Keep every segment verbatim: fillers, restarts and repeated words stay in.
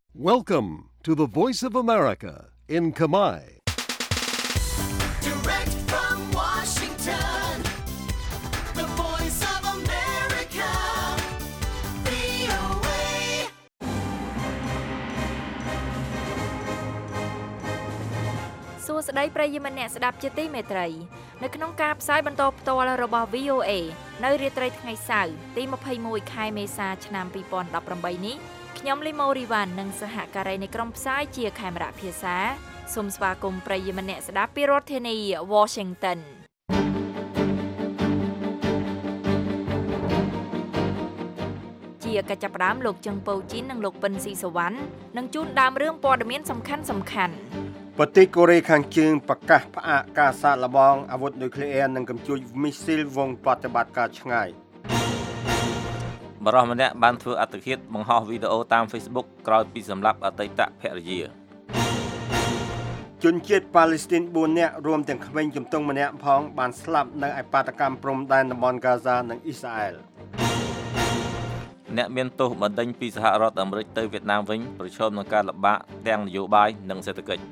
Welcome to the Voice of America in Khmer. Direct from Washington, the Voice of America, វី អូ เอសួស្តីប្រិយមិត្តអ្នកស្ដាប់ជាទីមេត្រីនៅក្នុងការផ្សាយបន្តផ្ទាល់របស់ វី អូ เอ នៅរាត្រីថ្ងៃសៅរ៍ទីម្ភៃមួយខែមេសាឆ្នាំពីរពាន់ដប់ប្រាំបីនេះខ្ញុំលីម៉ូរីវ៉ាន់និងសហការីនៃក្រុមផ្សាយជាខេមរៈភាសាសូមស្វាគមន៍ប្រិយមិត្តអ្នកស្ដាប់ពីរដ្ឋធានី Washington ជាកិច្ចផ្ដើមលោកជឹងពៅជីននិងលោកពិនស៊ីសវណ្ណនឹងជូនដើមរឿងព័ត៌មានសំខាន់សំខាន់ប្រទេសកូរ៉េខាងជើងប្រកាសផ្អាកការសាកល្បងអាវុធនុយក្លេអ៊ែរនិងកំជួចមីស៊ីលវងប្រតិបត្តិការឆ្ងាយបរិះម្នាក់បានធ្វើអត្តឃាតបង្ហោះវីដេអូតាម Facebook ក្រោយពីសម្លាប់អតីតភរិយាជនជាតិប៉ាឡេស្ទីនបួននាក់រួមទាំងក្មេងជំទង់ម្នាក់ផងបានស្លាប់នៅឯបាតកម្មព្រំដែនតំបន់ហ្គាហ្សានិងអ៊ីស្រាអែលអ្នកមានទោសបណ្ដេញពីសហរដ្ឋអាមេរិកទៅវៀតណាមវិញប្រឈមនឹងការលំបាកទាំងនយោបាយនិងសេដ្ឋកិច្ច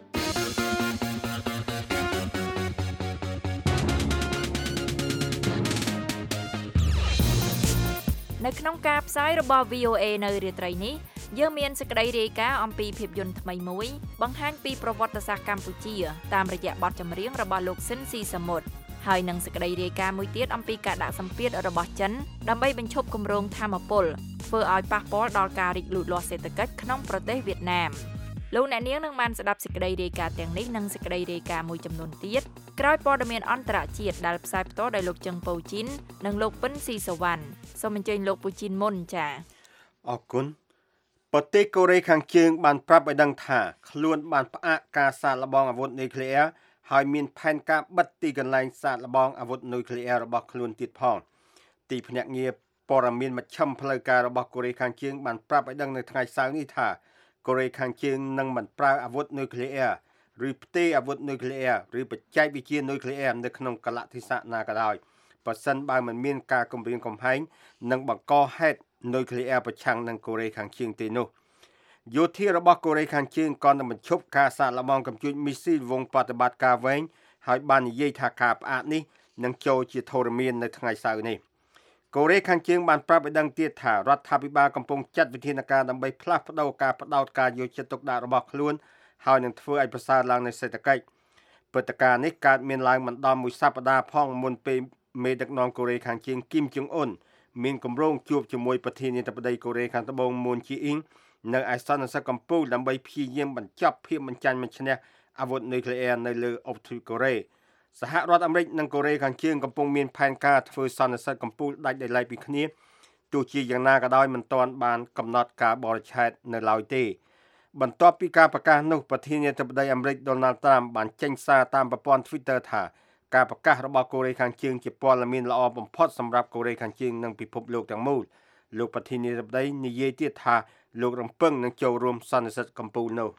នៅក្នុងការផ្សាយរបស់ វី អូ เอ នៅរាត្រីនេះយើងមានសេចក្តីរាយការណ៍អំពីភាពយន្តថ្មីមួយបង្ហាញពីប្រវត្តិសាស្ត្រកម្ពុជាតាមរយៈបទចម្រៀងរបស់លោកស៊ិនស៊ីសាមុតហើយនឹងសេចក្តីរាយការណ៍មួយទៀតអំពីការដាក់សម្ពាធរបស់ចិនដើម្បីបញ្ឈប់គម្រោងថាមពលធ្វើឲ្យប៉ះពាល់ដល់ការរីកលូតលាស់សេដ្ឋកិច្ចក្នុងប្រទេសវៀតណាមលោកអ្នកនាងនឹងបានស្ដាប់សេចក្តីរាយការណ៍ទាំងនេះនិងសេចក្តីរាយការណ៍មួយចំនួនទៀតក្រោយព័ត៌មានអន្តរជាតិដែលផ្សាយផ្ទាល់ដោយលោកជឹងពៅជីននិងលោកពិនស៊ីសវណ្ណសូមអញ្ជើញលោកពូជីនមុនចា៎អរគុណប្រទេសកូរ៉េខាងជើងបានប្រាប់ឲ្យដឹងថាខ្លួនបានផ្អាកការសាកល្បងអាវុធនុយក្លេអ៊ែរហើយមានផែនការបិទទីកន្លែងសាកល្បងអាវុធនុយក្លេអ៊ែររបស់ខ្លួនទៀតផងទីភ្នាក់ងារព័ត៌មានមជ្ឈិមផ្លូវការរបស់កូរ៉េខាងជើងបានប្រាប់ឲ្យដឹងនៅថ្ងៃសៅរ៍នេះថាកូរ៉េខាងជើងនឹងមិនប្រើអាវុធនុយក្លេអ៊ែរឬផ្ទេរអាវុធនុយក្លេអ៊ែរឬបច្ចេកវិទ្យានុយក្លេអ៊ែរនៅក្នុងកលៈទេសៈណាក៏ដោយបើសិនបើមិនមានការគំរាមកំហែងនិងបង្កហេតុនុយក្លេអ៊ែរប្រឆាំងនឹងកូរ៉េខាងជើងទេនោះយោធារបស់កូរ៉េខាងជើងក៏នឹងបញ្ឈប់ការសាកល្បងកំជួចមីស៊ីលវងប្រតិបត្តិការវែងហើយបាននិយាយថាការផ្អាកនេះនឹងចូលជាធរមាននៅថ្ងៃសៅរ៍នេះកូរ៉េខាងជើងបានប្រាប់ឲ្យដឹងទៀតថារដ្ឋាភិបាលកំពុងចាត់វិធានការដើម្បីផ្លាស់ប្តូរការផ្ដោតការយកចិត្តទុកដាក់របស់ខ្លួនហើយនឹងធ្វើឲ្យប្រសើរឡើងនៃសេដ្ឋកិច្ចព្រឹត្តិការណ៍នេះកើតមានឡើងមិនដល់មួយសប្តាហ៍ផងមុនពេលមេដឹកនាំកូរ៉េខាងជើងគីមចុងអ៊ុនមានគម្រោងជួបជាមួយប្រធានាធិបតីកូរ៉េខាងត្បូងមូនជីអ៊ីងនៅឯសន្និសីទកំពូលដើម្បីព្យាយាមបញ្ចប់ភាពមិនចាញ់មិនឈ្នះអាវុធនុយក្លេអ៊ែរនៅលើអ៊ុបទ្វីបកូរ៉េសហរដ្ឋអាមេរិកនិងកូរ៉េខាងជើងកំពុងមានផែនការធ្វើសន្និសីទកំពូលដាច់ដោយឡែកពីគ្នាទោះជាយ៉ាងណាក៏ដោយមិនទាន់បានកំណត់ការបរិច្ឆេទនៅឡើយទេបន្ទាប់ពីការប្រកាសនោះប្រធានាធិបតីអាមេរិក Donald Trump បានចេញសារតាមប្រព័ន្ធ Twitter ថាការប្រកាសរបស់កូរ៉េខាងជើងជាព័ត៌មានល្អបំផុតសម្រាប់កូរ៉េខាងជើងនិងពិភពលោកទាំងមូលលោកប្រធានាធិបតីនិយាយទៀតថាលោករំពឹងនឹងចូលរួមសន្និសីទកំពូលនោះ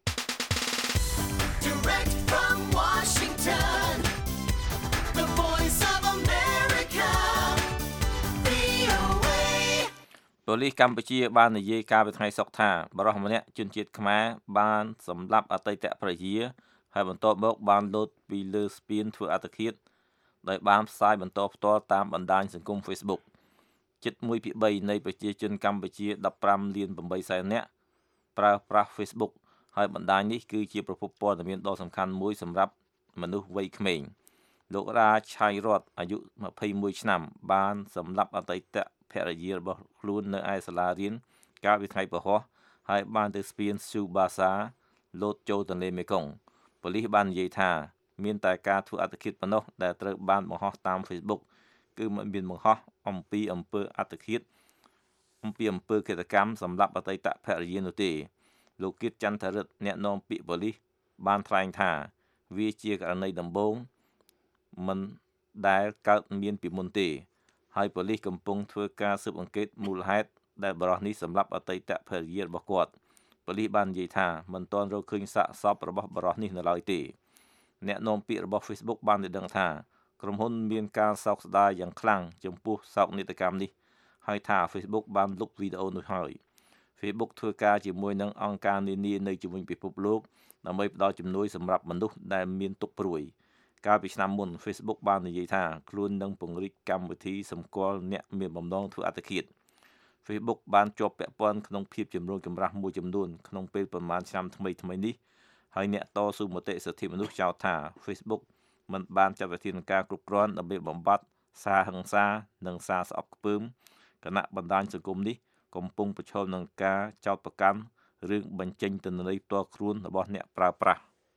Direct from Washington, the Voice of America, វី អូ เอប៉ូលីសកម្ពុជាបាននិយាយកាលពីថ្ងៃសុក្រថាបរិះម្នាក់ជនជាតិខ្មែរបានសម្លាប់អតីតភរិយាហើយបន្ទាប់មកបានលោតពីលើស្ពានធ្វើអត្តឃាតដោយបានផ្សាយបន្តផ្ទាល់តាមបណ្ដាញសង្គម Facebook ជិតមួយភាគបីនៃប្រជាជនកម្ពុជាដប់ប្រាំលានប្រាំបីសែននាក់ប្រើប្រាស់ Facebook ហើយបណ្ដាញនេះគឺជាប្រភពព័ត៌មានដ៏សំខាន់មួយសម្រាប់មនុស្សវ័យក្មេងលោករាឆៃរតអាយុម្ភៃមួយឆ្នាំបានសម្លាប់អតីតភរិយារបស់ខ្លួននៅឯសាលារៀនកាលពីថ្ងៃពហុហើយបានទៅស្ពានស៊ូបាសាលោតចូលទន្លេមេគង្គប៉ូលីសបាននិយាយថាមានតែការធ្វើអត្តឃាតប៉ុណ្ណោះដែលត្រូវបានបង្ហោះតាម Facebook គឺមិនមានបង្ហោះអំពីអំពើអត្តឃាតអំពីអំពើឃាតកម្មសម្រាប់អតីតភរិយានោះទេលោកគៀតចន្ទរិទ្ធអ្នកនាំពាក្យប៉ូលីសបានថ្លែងថាវាជាករណីដំបូងមិនដែលកើតមានពីមុនទេហើយប៉ូលីសកំពុងធ្វើការស៊ើបអង្កេតមូលហេតុដែលបរិះនេះសម្លាប់អតីតភរិយារបស់គាត់ប៉ូលីសបាននិយាយថាមិនទាន់រកឃើញសាកសពរបស់បរិះនេះនៅឡើយទេអ្នកនាំពាក្យរបស់ Facebook បានឲ្យដឹងថាក្រុមហ៊ុនមានការសោកស្ដាយយ៉ាងខ្លាំងចំពោះសោកនាដកម្មនេះហើយថា Facebook បានលុបវីដេអូនោះហើយ Facebook ធ្វើការជាមួយនឹងអង្គការនានានៅជុំវិញពិភពលោកដើម្បីផ្ដល់ជំនួយសម្រាប់មនុស្សដែលមានទុក្ខព្រួយកាលពីឆ្នាំមុន Facebook បាននិយាយថាខ្លួននឹងពង្រីកកម្មវិធីសម្គាល់អ្នកមានបំណងធ្វើអត្តឃាត Facebook បានជាប់ពាក់ព័ន្ធក្នុងភាពជំរុញចម្រាស់មួយចំនួនក្នុងពេលប្រមាណឆ្នាំថ្មីថ្មីនេះហើយអ្នកតស៊ូមតិសិទ្ធិមនុស្សចោទថា Facebook មិនបានចាត់វិធានការគ្រប់គ្រាន់ដើម្បីបំបត្តិសារហិង្សានិងសារស្អប់ខ្ពើមគណៈបណ្ដាញសង្គមនេះកំពុងប្រឈមនឹងការចោទប្រកាន់រឿងបញ្ចេញទិន្នន័យផ្ទាល់ខ្លួនរបស់អ្នកប្រើប្រាស់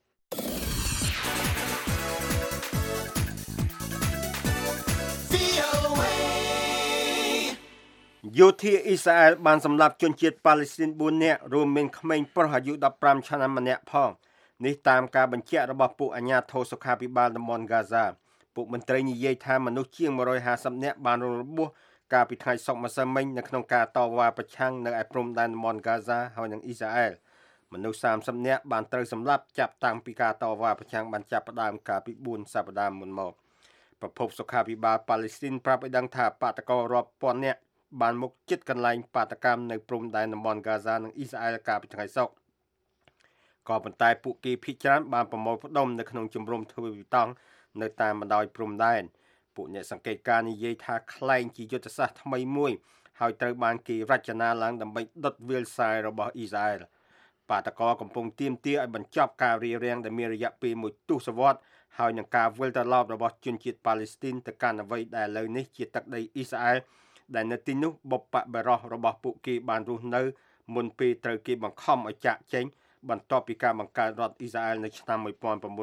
យោធាអ៊ីស្រាអែលបានសម្លាប់ជនជាតិប៉ាឡេស្ទីនbốnនាក់រួមមានក្មេងប្រុសអាយុ15ឆ្នាំម្នាក់ផងនេះតាមការបញ្ជាក់របស់ពួកអាជ្ញាធរសុខាភិបាលតំបន់ហ្គាហ្សាពួកមន្ត្រីនិយាយថាមនុស្សជាង150នាក់បានរងរបួសកាលពីថ្ងៃសុក្រម្សិលមិញនៅក្នុងការតវ៉ាប្រឆាំងនៅឯព្រំដែនតំបន់ហ្គាហ្សាហើយនិងអ៊ីស្រាអែលមនុស្ស30នាក់បានត្រូវសម្លាប់ចាប់តាំងពីការតវ៉ាប្រឆាំងបានចាប់ផ្ដើមកាលពី4សប្តាហ៍មុនមកប្រពន្ធសុខាភិបាលប៉ាឡេស្ទីនប្រាប់ឲ្យដឹងថាបាតកោរាប់ពាន់នាក់បានមកជិតកន្លែងបាតកម្មនៅព្រំដែនតំបន់ហ្គាហ្សានិងអ៊ីស្រាអែលកាលពីថ្ងៃសុក្រក៏ប៉ុន្តែពួកគេភ័យច្រើនបានប្រមូលផ្ដុំនៅក្នុងជំរំធ្វើវិតង់នៅតាមបណ្ដោយព្រំដែនពួកអ្នកសង្កេតការណ៍និយាយថាខ្លែងជាយុទ្ធសាស្ត្រថ្មីមួយហើយត្រូវបានគេរចនាឡើងដើម្បីដុតវាលស្រែរបស់អ៊ីស្រាអែលបាតកោកំពុងទាមទារឲ្យបញ្ចប់ការរារាំងដែលមានរយៈពេលមួយទសវត្សរ៍ហើយនឹងការវិលត្រឡប់របស់ជនជាតិប៉ាឡេស្ទីនទៅកាន់អ្វីដែលឥឡូវនេះជាទឹកដីអ៊ីស្រាអែលដែលនៅទីនោះបុព្វបុរសរបស់ពួកគេបានរស់នៅមុនពេលត្រូវគេបង្ខំឲ្យចាកចេញបន្ទាប់ពីការបង្កើតរដ្ឋអ៊ីស្រាអែលនៅឆ្នាំ1948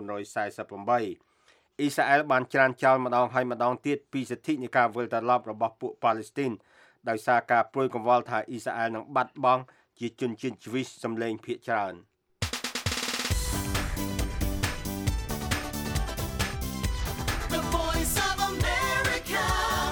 អ៊ីស្រាអែលបានច្រានចោលម្ដងហើយម្ដងទៀតពីសិទ្ធិនៃការវិលត្រឡប់របស់ពួកប៉ាឡេស្ទីនដោយសារការព្រួយកង្វល់ថាអ៊ីស្រាអែលនឹងបាត់បង់ជាជនជាតិជ្វីសសម្លេងភាគច្រើន The Voice of America,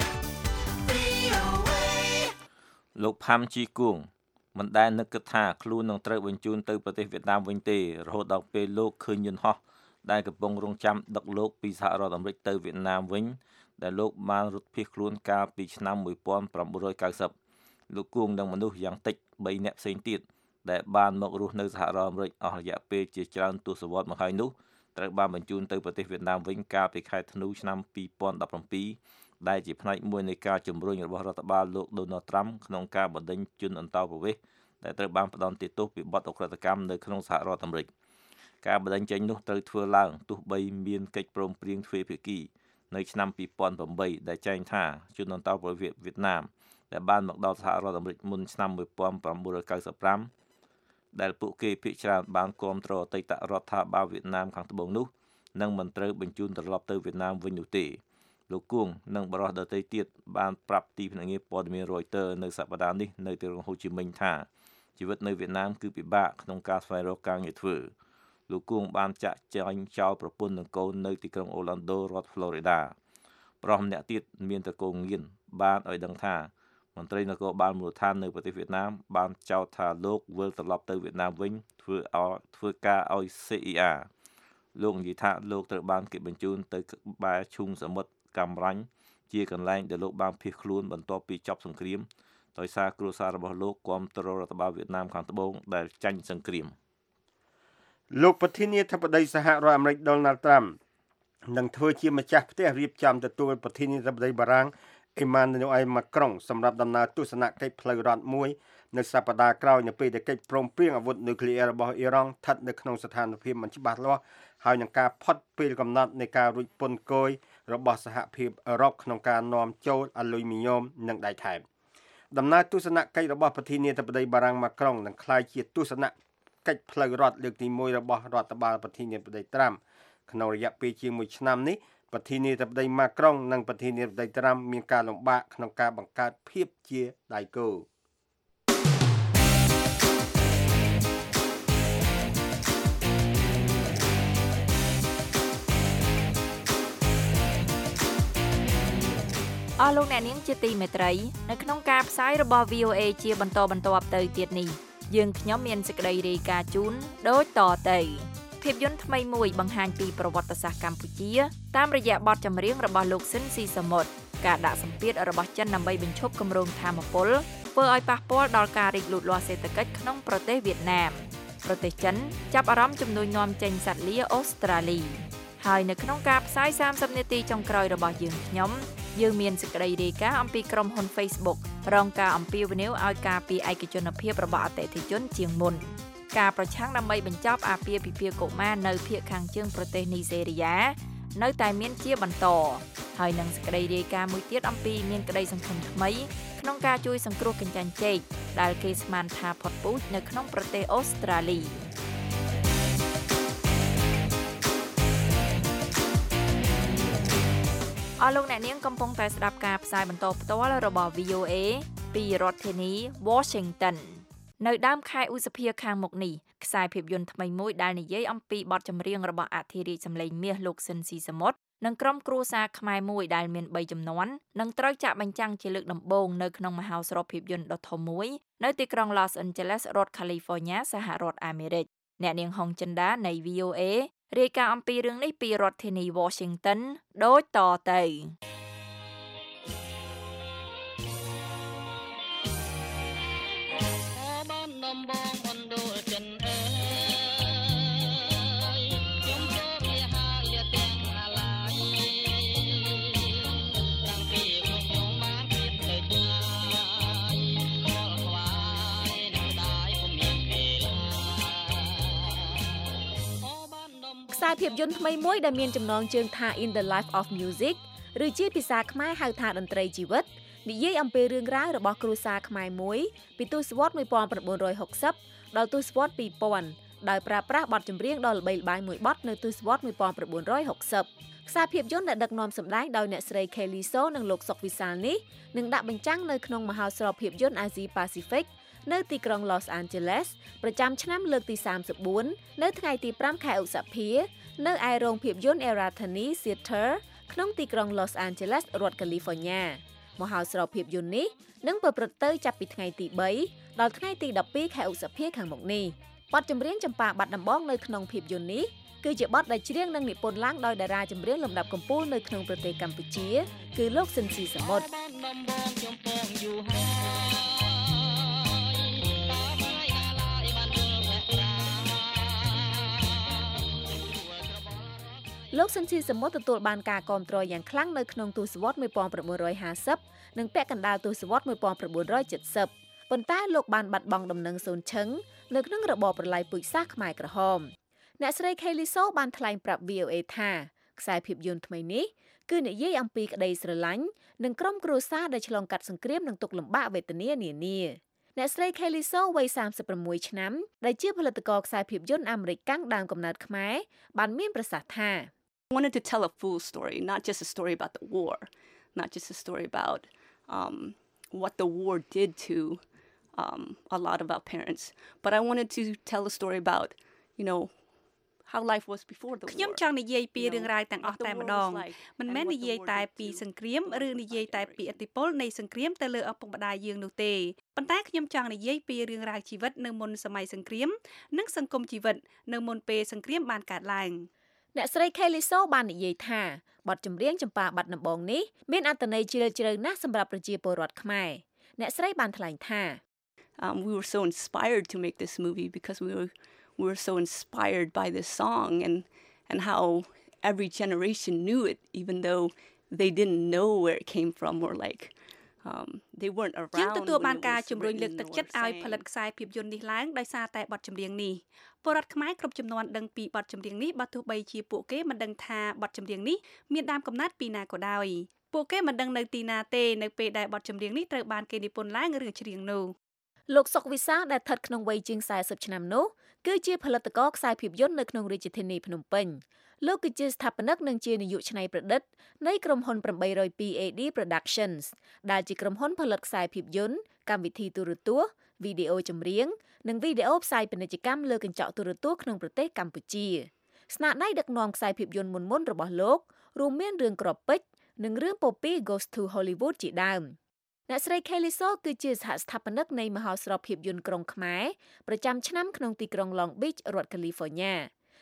V O A លោកផាំជីគួងមិនដែលនឹកគិតថាខ្លួននឹងត្រូវបញ្ជូនទៅប្រទេសវៀតណាមវិញទេរហូតដល់ពេលលោកឃើញយន្តហោះដែលកំពុងរងចាំដឹកលោកពីសហរដ្ឋអាមេរិកទៅវៀតណាមវិញដែលលោកបានរត់ភៀសខ្លួនកាលពីឆ្នាំ1990លោកគួងនឹងមនុស្សយ៉ាងតិច3នាក់ផ្សេងទៀតដែលបានមករស់នៅសហរដ្ឋអាមេរិកអស់រយៈពេលជាច្រើនទសវត្សរ៍មកហើយនោះត្រូវបានបញ្ជូនទៅប្រទេសវៀតណាមវិញកាលពីខែធ្នូឆ្នាំ2017ដែលជាផ្នែកមួយនៃការជំរុញរបស់រដ្ឋបាលលោក Donald Trump ក្នុងការបណ្តេញជនអន្តោប្រវេសន៍ដែលត្រូវបានផ្ដន្ទាទោសពីបទអក្រិតកម្មនៅក្នុងសហរដ្ឋអាមេរិកការបណ្តេញចេញនោះត្រូវធ្វើឡើងទោះបីមានកិច្ចព្រមព្រៀងទ្វេភាគីនៅឆ្នាំ2008ដែលចែងថាជនអន្តោប្រវេសន៍វៀតណាមដែលបានមកដល់សហរដ្ឋអាមេរិកមុនឆ្នាំ1995ដែលពួកគេភាគច្រើនបានគាំទ្រអតីតរដ្ឋាភិបាលវៀតណាមខាងត្បូងនោះនឹងមិនត្រូវបញ្ជូនត្រឡប់ទៅវៀតណាមវិញនោះទេលោកគួងនិងបរិសុទ្ធដទៃទៀតបានប្រាប់ទីភ្នាក់ងារព័ត៌មាន Reuters នៅសប្តាហ៍នេះនៅទីក្រុងហូជីមិញថាជីវិតនៅវៀតណាមគឺពិបាកក្នុងការស្វែងរកការងារធ្វើលោកគួងបានចាក់ចែងចោលប្រពន្ធនិងកូននៅទីក្រុង Orlando រដ្ឋ Florida ប្រុសម្នាក់ទៀតមានតកូលងៀនបានឲ្យដឹងថាមន្ត្រីនគរបាលមូលដ្ឋាននៅប្រទេសវៀតណាមបានចោទថាលោកវិលត្រឡប់ទៅវៀតណាមវិញធ្វើឲ្យធ្វើការឲ្យ C I A លោកនិយាយថាលោកត្រូវបានគេបញ្ជូនទៅក្បែរឈូងសមុទ្រកំរាញ់ជាកន្លែងដែលលោកបានភៀសខ្លួនបន្ទាប់ពីចប់សង្គ្រាមដោយសារគ្រួសាររបស់លោកគាំទ្ររដ្ឋបាលវៀតណាមខាងត្បូងដែលចាញ់សង្គ្រាមលោកប្រធានាធិបតីសហរដ្ឋអាមេរិក Donald Trump នឹងធ្វើជាម្ចាស់ផ្ទះរៀបចំទទួលប្រធានាធិបតីបារាំង Emmanuel Macron សម្រាប់ដំណើរទស្សនកិច្ចផ្លូវរដ្ឋមួយនៅសប្តាហ៍ក្រោយនៅពេលដែលកិច្ចព្រមព្រៀងអាវុធនុយក្លេអ៊ែររបស់អ៊ីរ៉ង់ស្ថិតនៅក្នុងស្ថានភាពមិនច្បាស់លាស់ហើយនឹងការផុតពេលកំណត់នៃការរួចពន្ធគយរបស់សហភាពអឺរ៉ុបក្នុងការនាំចូលអាលុយមីញ៉ូមនិងដែកថែបដំណើរទស្សនកិច្ចរបស់ប្រធានាធិបតីបារាំង Macron នឹងក្លាយជាទស្សនកិច្ចផ្លូវរដ្ឋលើកទីមួយរបស់រដ្ឋបាលប្រធានាធិបតី Trump ក្នុងរយៈពេលជាងមួយឆ្នាំនេះប្រធានាធិបតី Macron និងប្រធានាធិបតី Trump មានការលំបាកក្នុងការបង្កើតភាពជាដៃគូអស់លោកអ្នកនាងជាទីមេត្រីនៅក្នុងការផ្សាយរបស់ V O A ជាបន្តបន្ទាប់ទៅទៀតនេះយើងខ្ញុំមានសេចក្តីរាយការណ៍ជូនដូចតទៅភាពយន្តថ្មីមួយបង្ហាញពីប្រវត្តិសាស្ត្រកម្ពុជាតាមរយៈបទចម្រៀងរបស់លោកស៊ិនស៊ីសមុទ្រការដាក់សម្ពាធរបស់ចិនដើម្បីបញ្ឈប់គម្រោងថាមពលធ្វើឲ្យប៉ះពាល់ដល់ការរីកលូតលាស់សេដ្ឋកិច្ចក្នុងប្រទេសវៀតណាមប្រទេសចិនចាប់អារម្មណ៍ជំនួយនាំចេញសត្វលាអូស្ត្រាលីហើយនៅក្នុងការផ្សាយសាមសិបនាទីចុងក្រោយរបស់យើងខ្ញុំយើងមានសេចក្តីរាយការណ៍អំពីក្រុមហ៊ុន Facebook រងការអំពាវនាវឲ្យការពារឯកជនភាពរបស់អតិថិជនជាងមុនការប្រឆាំងដើម្បីបញ្ចប់អាពាហ៍ពិពាហ៍កុមារនៅភាគខាងជើងប្រទេសនីសេរីយ៉ានៅតែមានជាបន្តហើយនឹងសេចក្តីរាយការណ៍មួយទៀតអំពីមានក្តីសង្ឃឹមថ្មីក្នុងការជួយសង្គ្រោះកញ្ចាញ់ចេកដែលគេស្មានថាផុតពូជនៅក្នុងប្រទេសអូស្ត្រាលីអស់លោកអ្នកនាងកំពុងតែស្ដាប់ការផ្សាយបន្តផ្ទាល់របស់ វី អូ เอ ពីរដ្ឋធានី Washington នៅដើមខែឧសភាខាងមុខនេះខ្សែភាពយន្តថ្មីមួយដែលនិយាយអំពីបទចម្រៀងរបស់អធិរាជសម្លេងមាសលោកស៊ិនស៊ីសមុទ្រនិងក្រុមគ្រួសារខ្មែរមួយដែលមានបីជំនាន់នឹងត្រូវចាក់បញ្ចាំងជាលើកដំបូងនៅក្នុងមហោស្រពភាពយន្តដ៏ធំមួយនៅទីក្រុង Los Angeles រដ្ឋ California សហរដ្ឋអាមេរិកអ្នកនាងហុងចិន្តានៃ វី អូ เอ រាយការណ៍អំពីរឿងនេះពីរដ្ឋធានី Washington ដូចតទៅខ្សែភាពយន្តថ្មីមួយដែលមានចំណងជើងថា In the Life of Music ឬជាភាសាខ្មែរហៅថាតន្ត្រីជីវិតនិយាយអំពីរឿងរ៉ាវរបស់គ្រួសារខ្មែរមួយពីទសវត្សរ៍nineteen sixtyដល់ទសវត្សរ៍two thousandដោយប្រើប្រាស់បទចម្រៀងដ៏ល្បីល្បាញមួយបទនៅទសវត្សរ៍nineteen sixtyខ្សែភាពយន្តដែលដឹកនាំសម្ដែងដោយអ្នកស្រី Kelly So និងលោកសុកវិសាលនេះនឹងដាក់បញ្ចាំងនៅក្នុងមហោស្រពភាពយន្ត Asia Pacific នៅទីក្រុង Los Angeles ប្រចាំឆ្នាំលើកទីthirty-fourនៅថ្ងៃទីfiveខែឧសភានៅឯរោងភាពយន្ត Eratani Theater ក្នុងទីក្រុង Los Angeles រដ្ឋ California មហោស្រពភាពយន្តនេះនឹងប្រព្រឹត្តទៅចាប់ពីថ្ងៃទីthreeដល់ថ្ងៃទីtwelveខែឧសភាខាងមុខនេះបទចម្រៀងចម្ប៉ាបាត់ដំបងនៅក្នុងភាពយន្តនេះគឺជាបទដែលច្រៀងនិងនិពន្ធឡើងដោយតារាចម្រៀងលំដាប់កំពូលនៅក្នុងប្រទេសកម្ពុជាគឺលោកស៊ិនស៊ីសមុទ្រលោកស៊ិនស៊ីសមុទ្រទទួលបានការគាំទ្រយ៉ាងខ្លាំងនៅក្នុងទសវត្សរ៍nineteen fiftyនិងពាក់កណ្ដាលទសវត្សរ៍nineteen seventyប៉ុន្តែលោកបានបាត់បង់ដំណឹងសូនឈឹងនៅក្នុងរបបប្រល័យពូជសាសន៍ខ្មែរក្រហមអ្នកស្រី Kelly So បានថ្លែងប្រាប់ វី អូ เอ ថាខ្សែភាពយន្តថ្មីនេះគឺនិយាយអំពីក្តីស្រឡាញ់និងក្រុមគ្រួសារដែលឆ្លងកាត់សង្គ្រាមនិងទុក្ខលំបាកវេទនានានាអ្នកស្រី Kelly So វ័យthirty-sixឆ្នាំដែលជាផលិតករខ្សែភាពយន្តអាមេរិកកាំងដើមកំណើតខ្មែរបានមានប្រសាសន៍ថា I wanted to tell a full story, not just a story about the war, not just a story about um, what the war did to um, a lot of our parents, but I wanted to tell a story about, you know, how life was before the war. ខ្ញុំចង់និយាយពីរឿងរ៉ាវទាំងអស់តែម្ដងមិនមែននិយាយតែពីសង្គ្រាមឬនិយាយតែពីឥទ្ធិពលនៃសង្គ្រាមទៅលើឪពុកម្ដាយយើងនោះទេប៉ុន្តែខ្ញុំចង់និយាយពីរឿងរ៉ាវជីវិតនៅមុនសម័យសង្គ្រាមនិងសង្គមជីវិតនៅមុនពេលសង្គ្រាមបានកើតឡើងអ្នកស្រី Kelly So បាននិយាយថាបទចម្រៀងចម្ប៉ាបាត់ដំបងនេះមានអត្ថន័យជ្រាលជ្រៅណាស់សម្រាប់ប្រជាពលរដ្ឋខ្មែរអ្នកស្រីបានថ្លែងថា um, we were so inspired to make this movie because we were we were so inspired by this song and and how every generation knew it even though they didn't know where it came from or like um they weren't around យើងទទួលបានការជំរុញលើកទឹកចិត្តឲ្យផលិតខ្សែភាពយន្តនេះឡើងដោយសារតែបទចម្រៀងនេះពលរដ្ឋខ្មែរគ្រប់ចំនួនដឹងពីបទចម្រៀងនេះបើទោះបីជាពួកគេមិនដឹងថាបទចម្រៀងនេះមានដើមកំណើតពីណាក៏ដោយពួកគេមិនដឹងនៅទីណាទេនៅពេលដែលបទចម្រៀងនេះត្រូវបានគេនិពន្ធឡើងឬច្រៀងនោះលោកសុកវិសាលដែលស្ថិតក្នុងវ័យជាងfortyឆ្នាំនោះគឺជាផលិតករខ្សែភាពយន្តនៅក្នុងរាជធានីភ្នំពេញលោកគឺជាស្ថាបនិកនិងជានាយកច្នៃប្រឌិតនៃក្រុមហ៊ុនeight oh two A D Productions ដែលជាក្រុមហ៊ុនផលិតខ្សែភាពយន្តកម្មវិធីទូរទស្សន៍វីដេអូចម្រៀងនិងវីដេអូផ្សាយពាណិជ្ជកម្មលើកញ្ចក់ទូរទស្សន៍ក្នុងប្រទេសកម្ពុជាស្នាដៃដឹកនាំខ្សែភាពយន្តមុនៗរបស់លោករួមមានរឿងក្របពេជ្រនិងរឿងពពី Goes to Hollywood ជាដើមអ្នកស្រី Kelly So គឺជាសហស្ថាបនិកនៃមហោស្រពភាពយន្តក្រុងខ្មែរប្រចាំឆ្នាំក្នុងទីក្រុង Long Beach រដ្ឋ California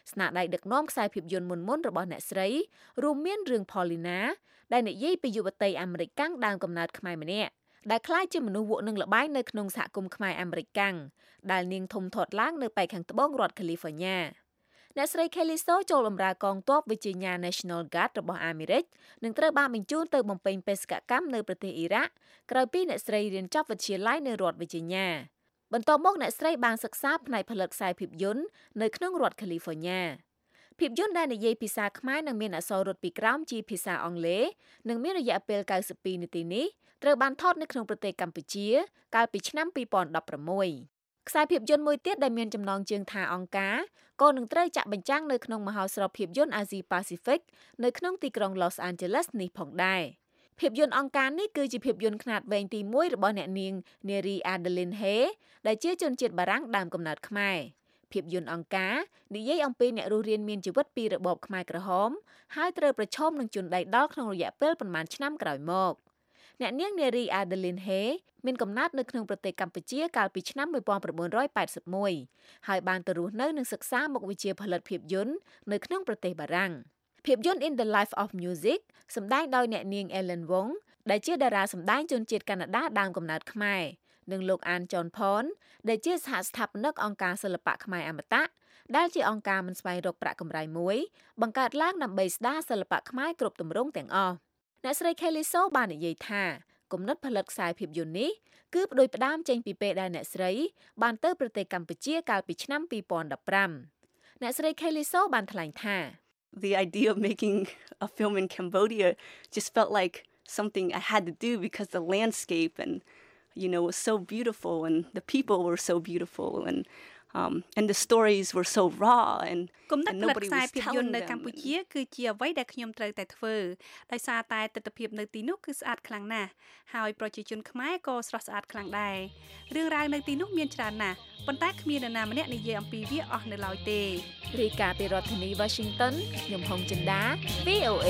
ស្នាដៃដឹកនាំខ្សែភាពយន្តមុនមុនរបស់អ្នកស្រីរួមមានរឿង Paulina ដែលនិយាយពីយុវតីអាមេរិកកាំងដើមកំណើតខ្មែរម្នាក់ដែលក្លាយជាមនុស្សវក់នឹងល្បែងនៅក្នុងសហគមន៍ខ្មែរអាមេរិកកាំងដែលនាងធំធាត់ឡើងនៅប៉ែកខាងត្បូងរដ្ឋ California អ្នកស្រី Kelly So ចូលបម្រើកងទ័ព Virginia National Guard របស់អាមេរិកនិងត្រូវបានបញ្ជូនទៅបំពេញបេសកកម្មនៅប្រទេសអ៊ីរ៉ាក់ក្រោយពីអ្នកស្រីរៀនចប់វិទ្យាល័យនៅរដ្ឋ Virginia បន្ទាប់មកអ្នកស្រីបានសិក្សាផ្នែកផលិតខ្សែភាពយន្តនៅក្នុងរដ្ឋ California ភាពយន្តដែលនិយាយភាសាខ្មែរនិងមានអក្សររត់ពីក្រោមជាភាសាអង់គ្លេសនិងមានរយៈពេល九十二នាទីនេះត្រូវបានថតនៅក្នុងប្រទេសកម្ពុជាកាលពីឆ្នាំពីរពាន់ដប់ប្រាំមួយខ្សែភាពយន្តមួយទៀតដែលមានចំណងជើងថាអង្ការក៏នឹងត្រូវចាក់បញ្ចាំងនៅក្នុងមហោស្រពភាពយន្តអាស៊ីប៉ាស៊ីហ្វិកនៅក្នុងទីក្រុង Los Angeles នេះផងដែរភាពយន្តអង្ការនេះគឺជាភាពយន្តខ្នាតវែងទីមួយរបស់អ្នកនាង Neri Adeline Hay ដែលជាជនជាតិបារាំងដើមកំណើតខ្មែរភាពយន្តអង្ការនិយាយអំពីអ្នករស់រានមានជីវិតពីរបបខ្មែរក្រហមហើយត្រូវប្រឈមនឹងជនដៃដល់ក្នុងរយៈពេលប្រមាណឆ្នាំក្រោយមកអ្នកនាង Neri Adeline Hay មានកំណើតនៅក្នុងប្រទេសកម្ពុជាកាលពីឆ្នាំnineteen eighty-oneហើយបានទៅរស់នៅនិងសិក្សាមុខវិជ្ជាផលិតភាពយន្តនៅក្នុងប្រទេសបារាំងភាពយន្ត In the Life of Music សម្ដែងដោយអ្នកនាង Ellen Wong ដែលជាតារាសម្ដែងជនជាតិកាណាដាដើមកំណើតខ្មែរនិងលោកអាន John Pon ដែលជាសហស្ថាបនិកអង្គការសិល្បៈខ្មែរអមតៈដែលជាអង្គការមិនស្វែងរកប្រាក់កម្រៃមួយបង្កើតឡើងដើម្បីស្ដារសិល្បៈខ្មែរគ្រប់ទម្រង់ទាំងអស់អ្នកស្រី Kelly So បាននិយាយថាគំនិតផលិតខ្សែភាពយន្តនេះគឺផ្ដួចផ្ដើមចេញពីពេលដែលអ្នកស្រីបានទៅប្រទេសកម្ពុជាកាលពីឆ្នាំtwo thousand fifteenអ្នកស្រី Kelly So បានថ្លែងថា The idea of making a film in Cambodia just felt like something I had to do because the landscape and you know was so beautiful and the people were so beautiful and um and the stories were so raw and គំនិត and ផលិត nobody ខ្សែ was ភាពយន្ត telling នៅ them កម្ពុជាគឺជាអ្វីដែលខ្ញុំត្រូវតែធ្វើដោយសារតែទស្សនវិជ្ជានៅទីនោះគឺស្អាតខ្លាំងណាស់ហើយប្រជាជនខ្មែរក៏ស្រស់ស្អាតខ្លាំងដែររឿងរ៉ាវនៅទីនោះមានច្រើនណាស់ប៉ុន្តែគ្មាននរណាម្នាក់និយាយអំពីវាអស់នៅឡើយទេរាយការណ៍ពីរដ្ឋធានី Washington ខ្ញុំហុងចិន្តា V O A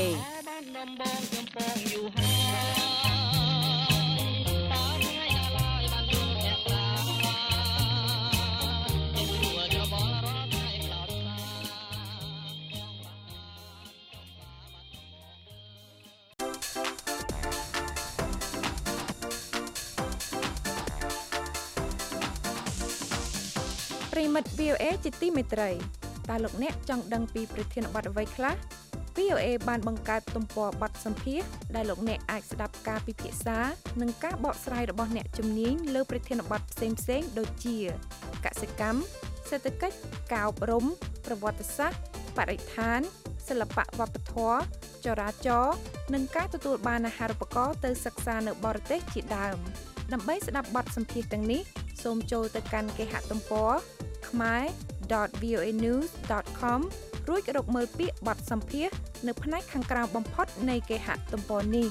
ប្រិមិត្ត V O A ជាទីមេត្រីតើលោកអ្នកចង់ដឹងពីប្រធានបទអ្វីខ្លះ V O A បានបង្កើតទំព័របទសម្ភាសន៍ដែលលោកអ្នកអាចស្ដាប់ការពិភាក្សានិងការបកស្រាយរបស់អ្នកជំនាញលើប្រធានបទផ្សេងៗដូចជាកសិកម្មសេដ្ឋកិច្ចការអប់រំប្រវត្តិសាស្ត្របរិស្ថានសិល្បៈវប្បធម៌ចរាចរណ៍និងការទទួលបានអាហារូបករណ៍ទៅសិក្សានៅបរទេសជាដើមដើម្បីស្ដាប់បទសម្ភាសន៍ទាំងនេះសូមចូលទៅកាន់គេហទំព័រ khmer dot voa news dot com រួចរកមើលពាក្យបទសម្ភាសន៍នៅផ្នែកខាងក្រៅបំផុតនៃគេហទំព័រនេះ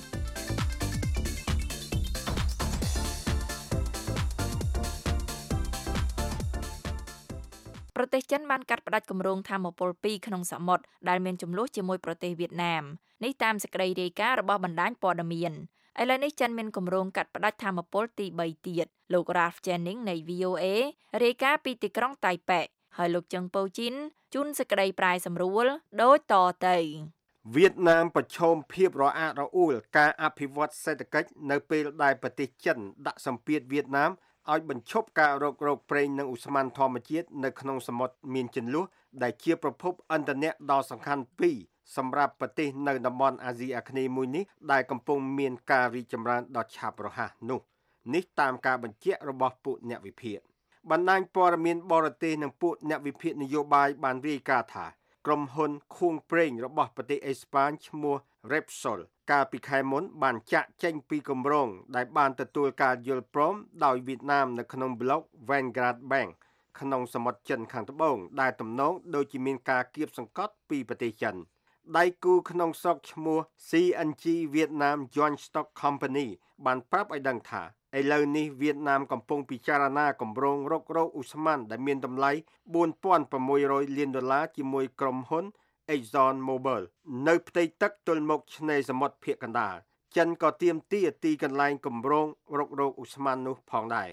ប្រទេសចិនបានកាត់ផ្តាច់គម្រោងថាមពលពីរក្នុងសមុទ្រដែលមានចំនួនជាមួយប្រទេសវៀតណាមនេះតាមសេចក្តីរាយការណ៍របស់បណ្ដាញព័ត៌មានឥឡូវនេះចិនមានគម្រោងកាត់ផ្តាច់ថាមពលទី3ទៀតលោក Ralph Jennings នៃ V O A រាយការណ៍ពីទីក្រុងតៃប៉េហើយលោកជឹងប៉ូជីនជូនសេចក្តីប្រាយសម្រួលដូចតទៅវៀតណាមប្រឈមភាពរអាក់រអួលការអភិវឌ្ឍសេដ្ឋកិច្ចនៅពេលដែលប្រទេសចិនដាក់សម្ពាធវៀតណាមឲ្យបញ្ឈប់ការរករោគប្រេងនិងឧស្ម័នធម្មជាតិនៅក្នុងសមុទ្រមានជន្លោះដែលជាប្រភពឥន្ធនៈដ៏សំខាន់ពីរសម្រាប់ប្រទេសនៅតំបន់អាស៊ីអាគ្នេយ៍មួយនេះដែលកំពុងមានការរីកចម្រើនដ៏ឆាប់រហ័សនោះនេះតាមការបញ្ជាក់របស់ពួកអ្នកវិភាគបណ្ដាញព័ត៌មានបរទេសនិងពួកអ្នកវិភាគនយោបាយបានរាយការណ៍ថាក្រុមហ៊ុនខួងប្រេងរបស់ប្រទេសអេស្ប៉ាញឈ្មោះ Repsol កាលពីខែមុនបានចាក់ចេញពីគម្រោងដែលបានទទួលការយល់ព្រមដោយវៀតណាមនៅក្នុងប្លុក Vanguard Bank ក្នុងសមុទ្រចិនខាងត្បូងដែលទំនងដូចជាមានការគៀបសង្កត់ពីប្រទេសចិនដៃគូក្នុងស្រុកឈ្មោះ C N G Vietnam Joint Stock Company បានប្រាប់ឲ្យដឹងថាឥឡូវនេះវៀតណាមកំពុងពិចារណាគម្រោងរករោគឧស្ម័នដែលមានតម្លៃfour thousand six hundredលានដុល្លារជាមួយក្រុមហ៊ុន Exxon Mobil នៅផ្ទៃទឹកទល់មុខឆ្នេរសមុទ្រភាគកណ្ដាលចិនក៏ទាមទារទីកន្លែងគម្រោងរករោគឧស្ម័ននោះផងដែរ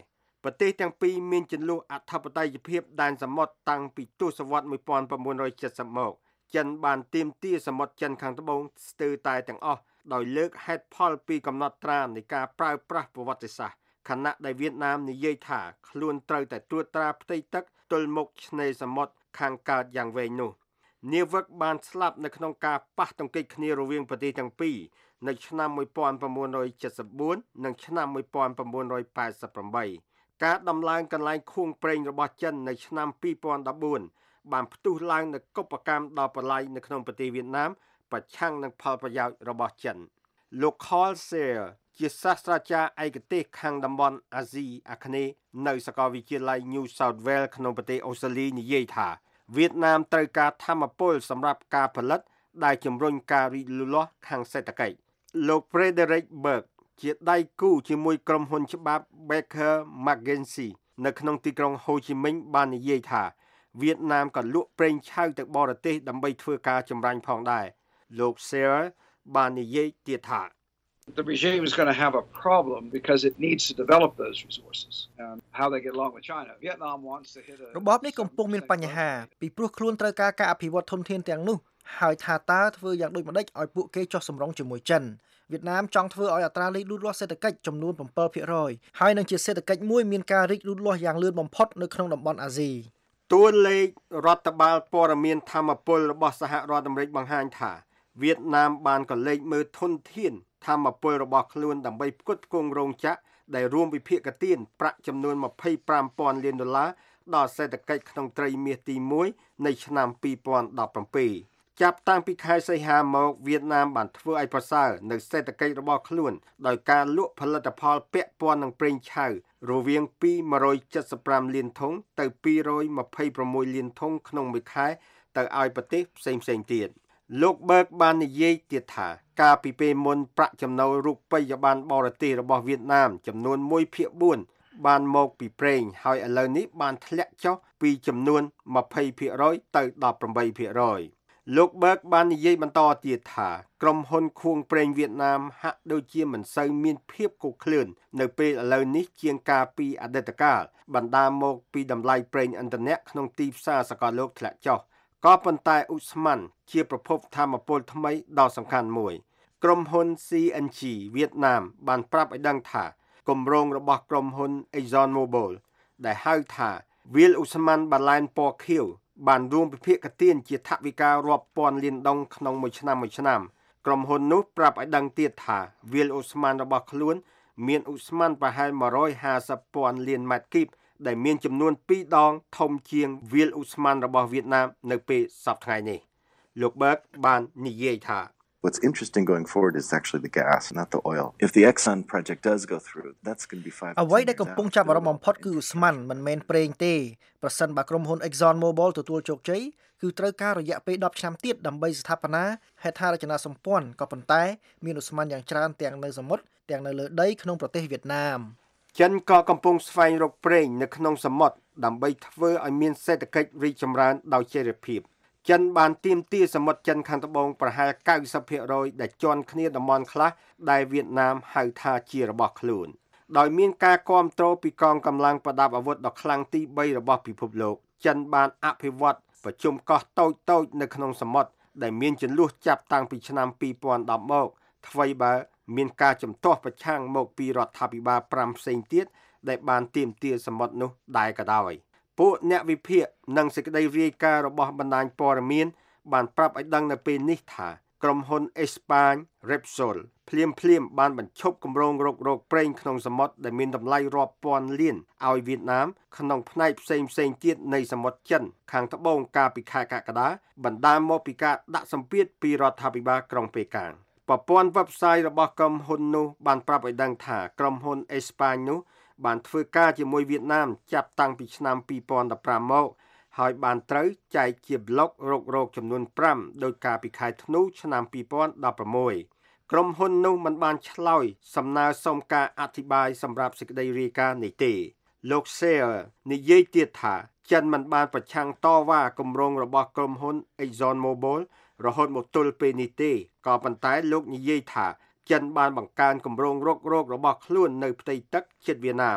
ប្រទេសទាំងពីរមានចន្លោះអធិបតេយ្យភាពដែនសមុទ្រតាំងពីទសវត្សរ៍nineteen seventyមកចិនបានទាមទារសមុទ្រចិនខាងត្បូងស្ទើរតែទាំងអស់ដោយលើកហេតុផលពីកំណត់ត្រានៃការប្រើប្រាស់ប្រវត្តិសាស្ត្រខណៈដែលវៀតណាមនិយាយថាខ្លួនត្រូវតែត្រួតត្រាផ្ទៃទឹកទល់មុខឆ្នេរសមុទ្រខាងកើតយ៉ាងវែងនោះនាវិកបានស្លាប់នៅក្នុងការប៉ះទង្គិចគ្នារវាងប្រទេសទាំងពីរនៅឆ្នាំnineteen seventy-fourនិងឆ្នាំnineteen eighty-eightការដំឡើងកន្លែងខួងប្រេងរបស់ចិននៅឆ្នាំtwo thousand fourteenបានផ្ទុះឡើងនូវកុបកម្មដល់បល័យនៅក្នុងប្រទេសវៀតណាមប្រឆាំងនឹងផលប្រយោជន៍របស់ចិនលោក Carl Sayer ជាសាស្ត្រាចារ្យឯកទេសខាងតំបន់អាស៊ីអាគ្នេយ៍នៅសាកលវិទ្យាល័យ New South Wales ក្នុងប្រទេសអូស្ត្រាលីនិយាយថាវៀតណាមត្រូវការធម្មពលសម្រាប់ការផលិតដែលជំរុញការរីកលូតលាស់ខាងសេដ្ឋកិច្ចលោក Frederick Berg ជាដៃគូជាមួយក្រុមហ៊ុនច្បាប់ Baker McKenzie នៅក្នុងទីក្រុងហូជីមិញបាននិយាយថាវៀតណាមក៏លក់ប្រេងឆៅទៅបរទេសដើម្បីធ្វើការចម្រាញ់ផងដែរលោក Sayer បាននិយាយទៀតថា The regime is going to have a problem because it needs to develop those resources and how they get along with China. Vietnam wants to hit a របបនេះកំពុងមានបញ្ហាពីព្រោះខ្លួនត្រូវការការអភិវឌ្ឍធនធានទាំងនោះហើយថាតើធ្វើយ៉ាងដូចម្តេចឲ្យពួកគេចុះសម្រុងជាមួយចិនវៀតណាមចង់ធ្វើឲ្យអត្រារីកលូតលាស់សេដ្ឋកិច្ចចំនួនseven percent ហើយនឹងជាសេដ្ឋកិច្ចមួយមានការរីកលូតលាស់យ៉ាងលឿនបំផុតនៅក្នុងតំបន់អាស៊ីតួលេខរដ្ឋបាលព័ត៌មានធម្មពលរបស់សហរដ្ឋអាមេរិកបង្ហាញថាវៀតណាមបានកលេចមើលធនធានធម្មពលរបស់ខ្លួនដើម្បីផ្គត់ផ្គង់រោងចក្រដែលរួមវិភាគទានប្រាក់ចំនួនtwenty-five thousandលានដុល្លារដល់សេដ្ឋកិច្ចក្នុងត្រីមាសទីoneនៃឆ្នាំtwo thousand seventeenចាប់តាំងពីខែសីហាមកវៀតណាមបានធ្វើឲ្យប្រសើរនៅសេដ្ឋកិច្ចរបស់ខ្លួនដោយការលក់ផលិតផលពាក់ព័ន្ធនឹងប្រេងឆៅរវាងពីone hundred seventy-fiveលានធុងទៅtwo hundred twenty-sixលានធុងក្នុងមួយខែទៅឲ្យប្រទេសផ្សេងៗទៀតលោក Berg បាននិយាយទៀតថាការពីពេលមុនប្រាក់ចំណូលរូបិយប័ណ្ណបរទេសរបស់វៀតណាមចំនួនoneភាគfourបានមកពីប្រេងហើយឥឡូវនេះបានធ្លាក់ចុះពីចំនួនtwenty percentទៅeighteen percentលោក Berg បាននិយាយបន្តទៀតថាក្រុមហ៊ុនខួងប្រេងវៀតណាមហាក់ដូចជាមិនសូវមានភាពគោក្លឿននៅពេលឥឡូវនេះជាងកាលពីអតីតកាលបណ្ដាលមកពីតម្លៃប្រេងឥន្ធនៈក្នុងទីផ្សារសកលលោកធ្លាក់ចុះក៏ប៉ុន្តែឧស្ម័នជាប្រភពធម្មពលថ្មីដ៏សំខាន់មួយក្រុមហ៊ុន C N G វៀតណាមបានប្រាប់ឲ្យដឹងថាគម្រោងរបស់ក្រុមហ៊ុន ExxonMobil ដែលហៅថាវាលឧស្ម័នបាឡែនពណ៌ខៀវបានរួមវិភាគទានជាថវិការាប់ពាន់លានដុល្លារក្នុងមួយឆ្នាំមួយឆ្នាំក្រុមហ៊ុននោះប្រាប់ឲ្យដឹងទៀតថាវាលឧស្ម័នរបស់ខ្លួនមានឧស្ម័នប្រហែលone hundred fifty thousandលានម៉ែត្រគីបដែលមានចំនួនtwoដងធំជាងវាលឧស្ម័នរបស់វៀតណាមនៅពេលសប្តាហ៍ថ្ងៃនេះលោក Berg បាននិយាយថា What's interesting going forward is actually the gas, not the oil. If the Exxon project does go through, that's going to be five. អ្វីដែលកំពុងចាប់អារម្មណ៍បំផុតគឺឧស្ម័នមិនមែនប្រេងទេប្រសិនបើក្រុមហ៊ុន ExxonMobil ទទួលជោគជ័យគឺត្រូវការរយៈពេលtenឆ្នាំទៀតដើម្បីស្ថាបនាហេដ្ឋារចនាសម្ព័ន្ធក៏ប៉ុន្តែមានឧស្ម័នយ៉ាងច្រើនទាំងនៅសមុទ្រទាំងនៅលើដីក្នុងប្រទេសវៀតណាមចិនក៏កំពុងស្វែងរកប្រេងនៅក្នុងសមុទ្រដើម្បីធ្វើឲ្យមានសេដ្ឋកិច្ចរីកចម្រើនដោយចីរភាពចិនបានទាមទារសមុទ្រចិនខាងត្បូងប្រហែលninety percentដែលជន់គ្នាតំបន់ខ្លះដែលវៀតណាមហៅថាជារបស់ខ្លួនដោយមានការគាំទ្រពីកងកម្លាំងប្រដាប់អាវុធដ៏ខ្លាំងទីthreeរបស់ពិភពលោកចិនបានអភិវឌ្ឍប្រជុំកោះតូចៗនៅក្នុងសមុទ្រដែលមានចន្លោះចាប់តាំងពីឆ្នាំtwo thousand tenមកថ្វីបើមានការជំទាស់ប្រឆាំងមកពីរដ្ឋាភិបាលfiveផ្សេងទៀតដែលបានទាមទារសមុទ្រនោះដែរក៏ដោយពួកអ្នកវិភាគនិងសេចក្តីរាយការណ៍របស់បណ្ដាញព័ត៌មានបានប្រាប់ឲ្យដឹងនៅពេលនេះថាក្រុមហ៊ុនអេស្ប៉ាញ Repsol ភ្លាមភ្លាមបានបញ្ឈប់គម្រោងរករកប្រេងក្នុងសមុទ្រដែលមានតម្លៃរាប់ពាន់លានឲ្យវៀតណាមក្នុងផ្នែកផ្សេងផ្សេងទៀតនៃសមុទ្រចិនខាងត្បូងកាលពីខែកក្កដាបណ្ដាលមកពីការដាក់សម្ពាធពីរដ្ឋាភិបាលក្រុងប៉េកាំងប្រព័ន្ធ website របស់ក្រុមហ៊ុននោះបានប្រាប់ឲ្យដឹងថាក្រុមហ៊ុនអេស្ប៉ាញនោះបានធ្វើការជាមួយវៀតណាមចាប់តាំងពីឆ្នាំtwo thousand fifteenមកហើយបានត្រូវចែកជាប្លុករករកចំនួនfiveដោយការពីខែធ្នូឆ្នាំtwo thousand sixteenក្រុមហ៊ុននោះមិនបានឆ្លើយសំណើសុំការអធិប្បាយសម្រាប់សេចក្តីរាយការណ៍នេះទេលោក Sayer និយាយទៀតថាចិនមិនបានប្រឆាំងតវ៉ាគម្រោងរបស់ក្រុមហ៊ុន ExxonMobil រហូតមកទល់ពេលនេះទេក៏ប៉ុន្តែលោកនិយាយថាចិនបានបង្កើនគម្រោងរករករបស់ខ្លួននៅផ្ទៃទឹកជិតវៀតណាម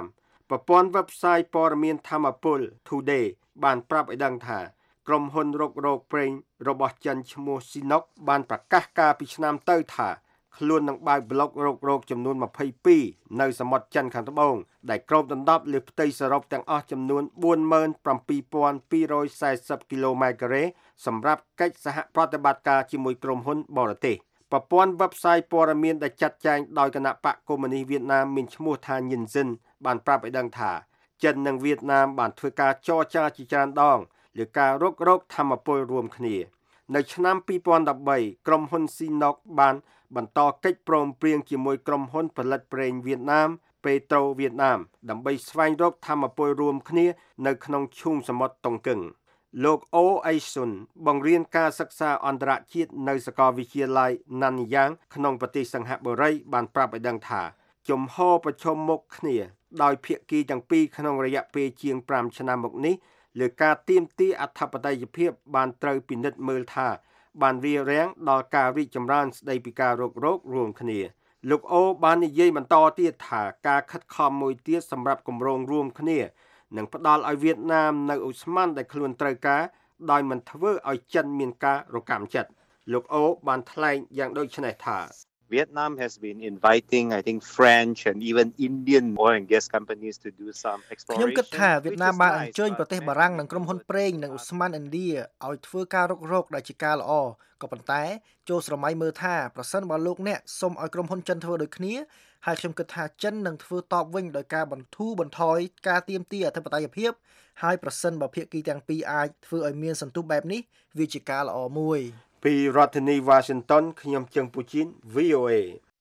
ប្រព័ន្ធ website ព័ត៌មានធម្មពល Today បានប្រាប់ឲ្យដឹងថាក្រុមហ៊ុនរករោគប្រេងរបស់ចិនឈ្មោះ Sinopec បានប្រកាសកាលពីឆ្នាំទៅថាខ្លួននឹងបើកប្លុករករោគចំនួនยี่สิบสองនៅសមុទ្រចិនខាងត្បូងដែលគ្របដណ្ដប់លើផ្ទៃសរុបទាំងអស់ចំនួនfour seven two four zeroគីឡូម៉ែត្រការ៉េសម្រាប់កិច្ចសហប្រតិបត្តិការជាមួយក្រុមហ៊ុនបរទេសប្រព័ន្ធ website ព័ត៌មានដែលចាត់ចែងដោយគណៈបកកុម្មុយនីសវៀតណាមមានឈ្មោះថា Yinzin បានប្រាប់ឲ្យដឹងថាចិននិងវៀតណាមបានធ្វើការចរចាជាច្រើនដងលើការរុករកធម្មពលរួមគ្នានៅឆ្នាំtwo thousand thirteenក្រុមហ៊ុន Sinopec បានបន្តកិច្ចព្រមព្រៀងជាមួយក្រុមហ៊ុនផលិតប្រេងវៀតណាម Petro Vietnam ដើម្បីស្វែងរកធម្មពលរួមគ្នានៅក្នុងឈូងសមុទ្រតុងកឹងលោក អូ អេស៊ុនបង្រៀនការសិក្សាអន្តរជាតិនៅសាកលវិទ្យាល័យ Nanyang ក្នុងប្រទេសសិង្ហបុរីបានប្រាប់ឲ្យដឹងថាជំហរប្រឈមមុខគ្នាដោយភាគីទាំងពីរក្នុងរយៈពេលជាងfiveឆ្នាំមកនេះលើការទាមទារអធិបតេយ្យភាពបានត្រូវពិនិត្យមើលថាបានរារាំងដល់ការរីកចម្រើនស្ដីពីការរករោគរួមគ្នាលោកអូបាននិយាយបន្តទៀតថាការខិតខំមួយទៀតសម្រាប់គម្រោងរួមគ្នានឹងផ្ដល់ឲ្យវៀតណាមនៅឧស្ម័នដែលខ្លួនត្រូវការដោយមិនធ្វើឲ្យចិនមានការរកម្មចិត្តលោកអូបានថ្លែងយ៉ាងដូចនេះថា Vietnam has been inviting, I think, French and even Indian oil and gas companies to do some exploration. ខ្ញុំគិតថាវៀតណាមបានអញ្ជើញប្រទេសបារាំងនិងក្រុមហ៊ុនប្រេងនិងឧស្ម័នឥណ្ឌាឲ្យធ្វើការរុករកដែលជាការល្អក៏ប៉ុន្តែចូលស្រមៃមើលថាប្រសិនបើលោកអ្នកសុំឲ្យក្រុមហ៊ុនចិនធ្វើដូចគ្នាហើយខ្ញុំគិតថាចិននឹងធ្វើតបវិញដោយការបន្ធូរបន្ថយការទាមទារអធិបតេយ្យភាពហើយប្រសិនបើភាគីទាំងពីរអាចធ្វើឲ្យមានសន្ទុះបែបនេះវាជាការល្អមួយពីរដ្ឋធានី Washington ខ្ញុំជើងពូជីន V O A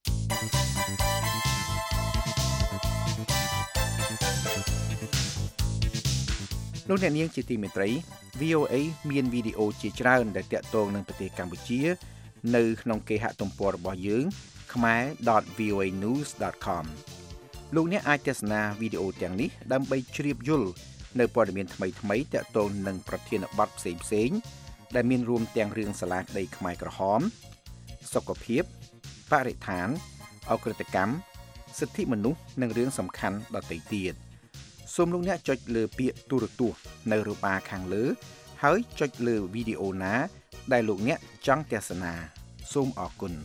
លោកអ្នកនាងជាទីមេត្រី V O A មានវីដេអូជាច្រើនដែលទាក់ទងនឹងប្រទេសកម្ពុជានៅក្នុងគេហទំព័ររបស់យើង khmer dot v o a news dot com លោកអ្នកអាចទស្សនាវីដេអូទាំងនេះដើម្បីជ្រាបយល់នៅព័ត៌មានថ្មីៗទាក់ទងនឹងប្រធានបទផ្សេងៗដែលមានរួមទាំងរឿងសាលាក្តីខ្មែរក្រហមសុខភាពបរិស្ថានអក្រិតកម្មសិទ្ធិមនុស្សនិងរឿងសំខាន់ដទៃទៀតសូមលោកអ្នកចុចលើពាក្យទូរទស្សន៍នៅរូបបាខាងលើហើយចុចលើវីដេអូណាដែលលោកអ្នកចង់ទស្សនាសូមអរគុណ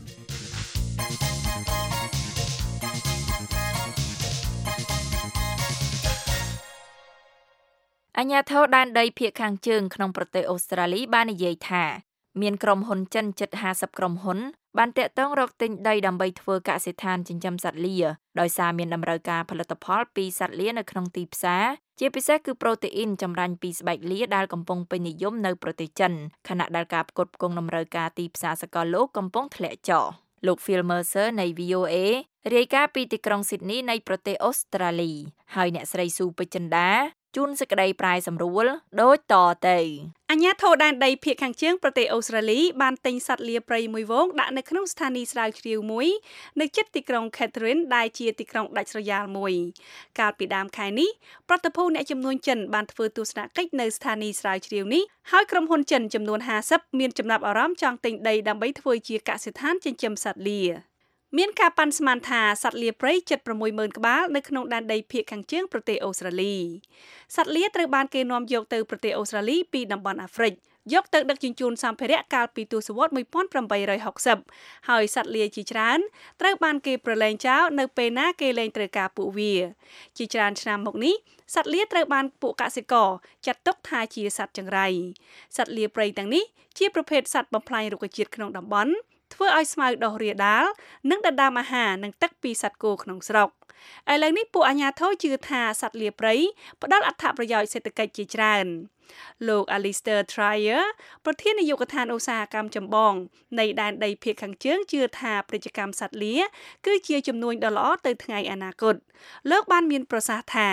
អាជ្ញាធរដែនដីភាគខាងជើងក្នុងប្រទេសអូស្ត្រាលីបាននិយាយថាមានក្រុមហ៊ុនចិនជិតfiftyក្រុមហ៊ុនបានតាក់ទងរកទិញដីដើម្បីធ្វើកសិដ្ឋានចិញ្ចឹមសត្វលាដោយសារមានតម្រូវការផលិតផលពីសត្វលានៅក្នុងទីផ្សារជាពិសេសគឺប្រូតេអ៊ីនចម្រាញ់ពីស្បែកលាដែលកំពុងពេញនិយមនៅប្រទេសចិនខណៈដែលការផ្គត់ផ្គង់តម្រូវការទីផ្សារសកលលោកកំពុងធ្លាក់ចុះលោក Phil Mercer នៃ V O A រាយការណ៍ពីទីក្រុង Sydney នៃប្រទេសអូស្ត្រាលីហើយអ្នកស្រីស៊ូពេជ្រចិន្តាជួនសេចក្តីប្រែសម្រួលដូចតទៅអាជ្ញាធរដែនដីភាគខាងជើងប្រទេសអូស្ត្រាលីបានទិញសត្វលាព្រៃមួយហ្វូងដាក់នៅក្នុងស្ថានីយ៍ស្រាវជ្រាវមួយនៅជិតទីក្រុង Catherine ដែលជាទីក្រុងដាច់ស្រយាលមួយកាលពីដើមខែនេះប្រតិភូអ្នកជំនួញចិនបានធ្វើទស្សនកិច្ចនៅស្ថានីយ៍ស្រាវជ្រាវនេះហើយក្រុមហ៊ុនចិនចំនួនfiftyមានចំណាប់អារម្មណ៍ចង់ទិញដីដើម្បីធ្វើជាកសិដ្ឋានចិញ្ចឹមសត្វលាមានការប៉ាន់ស្មានថាសត្វលាព្រៃជិតsixម៉ឺនក្បាលនៅក្នុងដែនដីភាគខាងជើងប្រទេសអូស្ត្រាលីសត្វលាត្រូវបានគេនាំយកទៅប្រទេសអូស្ត្រាលីពីតំបន់អាហ្វ្រិកយកទៅដឹកជញ្ជូនសម្ភារៈកាលពីទសវត្សរ៍eighteen sixtyហើយសត្វលាជាច្រើនត្រូវបានគេប្រឡែងចោលនៅពេលណាគេលែងត្រូវការពួកវាជាច្រើនឆ្នាំមកនេះសត្វលាត្រូវបានពួកកសិករចាត់ទុកថាជាសត្វចង្រៃសត្វលាព្រៃទាំងនេះជាប្រភេទសត្វបំផ្លាញរុក្ខជាតិក្នុងតំបន់ធ្វើឲ្យស្មៅដុះរាលដាលនិងដណ្ដើមអាហារនិងទឹកពីសត្វគោក្នុងស្រុកឥឡូវនេះពួកអាជ្ញាធរជឿថាសត្វលាព្រៃផ្ដល់អត្ថប្រយោជន៍សេដ្ឋកិច្ចជាច្រើនលោក Alistair Trier ប្រធាននាយកដ្ឋានឧស្សាហកម្មចម្បងនៃដែនដីភាគខាងជើងជឿថាពាណិជ្ជកម្មសត្វលាគឺជាជំនួយដ៏ល្អទៅថ្ងៃអនាគតលោកបានមានប្រសាសន៍ថា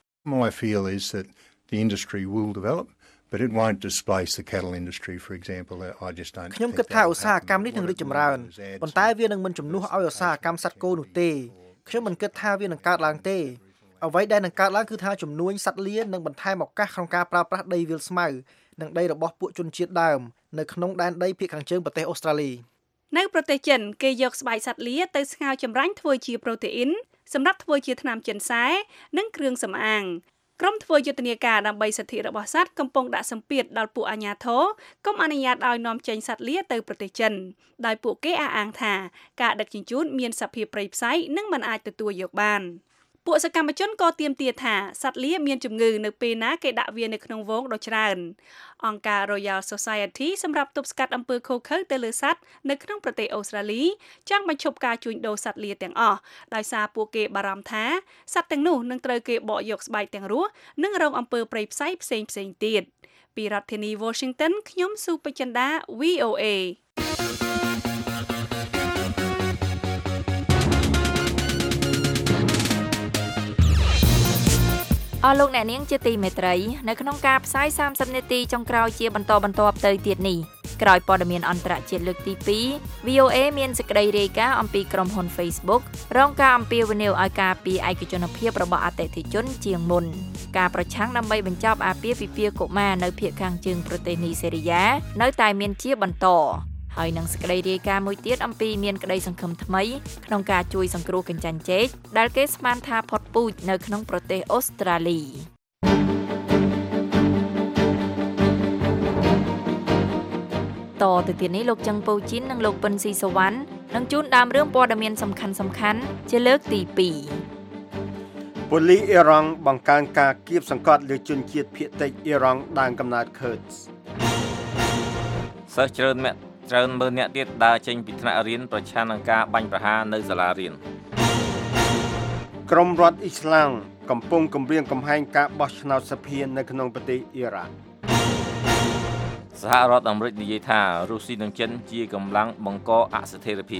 My feel is that the industry will develop but it won't displace the cattle industry for example I just don't ខ្ញុំគិតថាឧស្សាហកម្មនេះនឹងរីកចម្រើនប៉ុន្តែវានឹងមិនជំនួសឲ្យឧស្សាហកម្មសត្វគោនោះទេខ្ញុំមិនគិតថាវានឹងកើតឡើងទេអ្វីដែលនឹងកើតឡើងគឺថាចំនួនសត្វលានឹងបន្ថែមឱកាសក្នុងការប្រើប្រាស់ដីវាលស្មៅនិងដីរបស់ពួកជនជាតិដើមនៅក្នុងដែនដីភាគខាងជើងប្រទេសអូស្ត្រាលីនៅប្រទេសចិនគេយកស្បែកសត្វលាទៅស្ងោរចម្រាញ់ធ្វើជាប្រូតេអ៊ីនសម្រាប់ធ្វើជាថ្នាំចិនសែនិងគ្រឿងសម្អាងក្រុមធ្វើយុទ្ធនាការដើម្បីសិទ្ធិរបស់សត្វកំពុងដាក់សម្ពាធដល់ពួកអាជ្ញាធរកុំអនុញ្ញាតឲ្យនាំចេញសត្វលាទៅប្រទេសចិនដោយពួកគេអះអាងថាការដឹកជញ្ជូនមានសភាពព្រៃផ្សៃនិងមិនអាចទទួលយកបានពួកសកម្មជនក៏ទាមទារថាសត្វលាមានជំងឺនៅពេលណាគេដាក់វានៅក្នុងហ្វូងដ៏ច្រើនអង្គការ Royal Society សម្រាប់ទប់ស្កាត់អំពើឃោរឃៅទៅលើសត្វនៅក្នុងប្រទេសអូស្ត្រាលីចង់បញ្ឈប់ការជួញដូរសត្វលាទាំងអស់ដោយសារពួកគេបារម្ភថាសត្វទាំងនោះនឹងត្រូវគេបកយកស្បែកទាំងរស់និងរងអំពើព្រៃផ្សៃផ្សេងៗទៀតពីរដ្ឋធានី Washington ខ្ញុំស៊ូពេជ្រចិន្តា V O A អស់លោកអ្នកនាងជាទីមេត្រីនៅក្នុងការផ្សាយសាមសិបនាទីចុងក្រោយជាបន្តបន្ទាប់ទៅទៀតនេះក្រោយព័ត៌មានអន្តរជាតិលើកទីពីរ V O A មានសេចក្តីរាយការណ៍អំពីក្រុមហ៊ុន Facebook រងការអំពាវនាវឲ្យការពារឯកជនភាពរបស់អតិថិជនជាងមុនការប្រឆាំងដើម្បីបញ្ចប់អាពាហ៍ពិពាហ៍កុមារនៅភាគខាងជើងប្រទេសនីសេរីយ៉ានៅតែមានជាបន្តហើយនឹងសេចក្តីរាយការណ៍មួយទៀតអំពីមានក្តីសង្ឃឹមថ្មីក្នុងការជួយសង្គ្រោះកញ្ចាញ់ចេកដែលគេស្មានថាផុតពូជនៅក្នុងប្រទេសអូស្ត្រាលីតទៅទៀតនេះលោកចឹងពូជីននិងលោកពិនស៊ីសវណ្ណនឹងជូនដើមរឿងព័ត៌មានសំខាន់សំខាន់ជាលើកទីពីរប៉ូលីសអ៊ីរ៉ង់បង្កើនការគៀបសង្កត់លើជនជាតិភាគតិចអ៊ីរ៉ង់ដើមកំណើត Kurds សិស្សច្រើនអ្នកច្រើនមើលអ្នកទៀតដើរចេញពីថ្នាក់រៀនប្រឆាំងនឹងការបាញ់ប្រហារនៅសាលារៀនក្រុមរដ្ឋអ៊ីស្លាមកំពុងគម្រាមកំហែងការបោះឆ្នោតសភានៅក្នុងប្រទេសអ៊ីរ៉ាក់សហរដ្ឋអាមេរិកនិយាយថារុស្ស៊ីនិងចិនជាកម្លាំងបង្កអស្ថិរភាព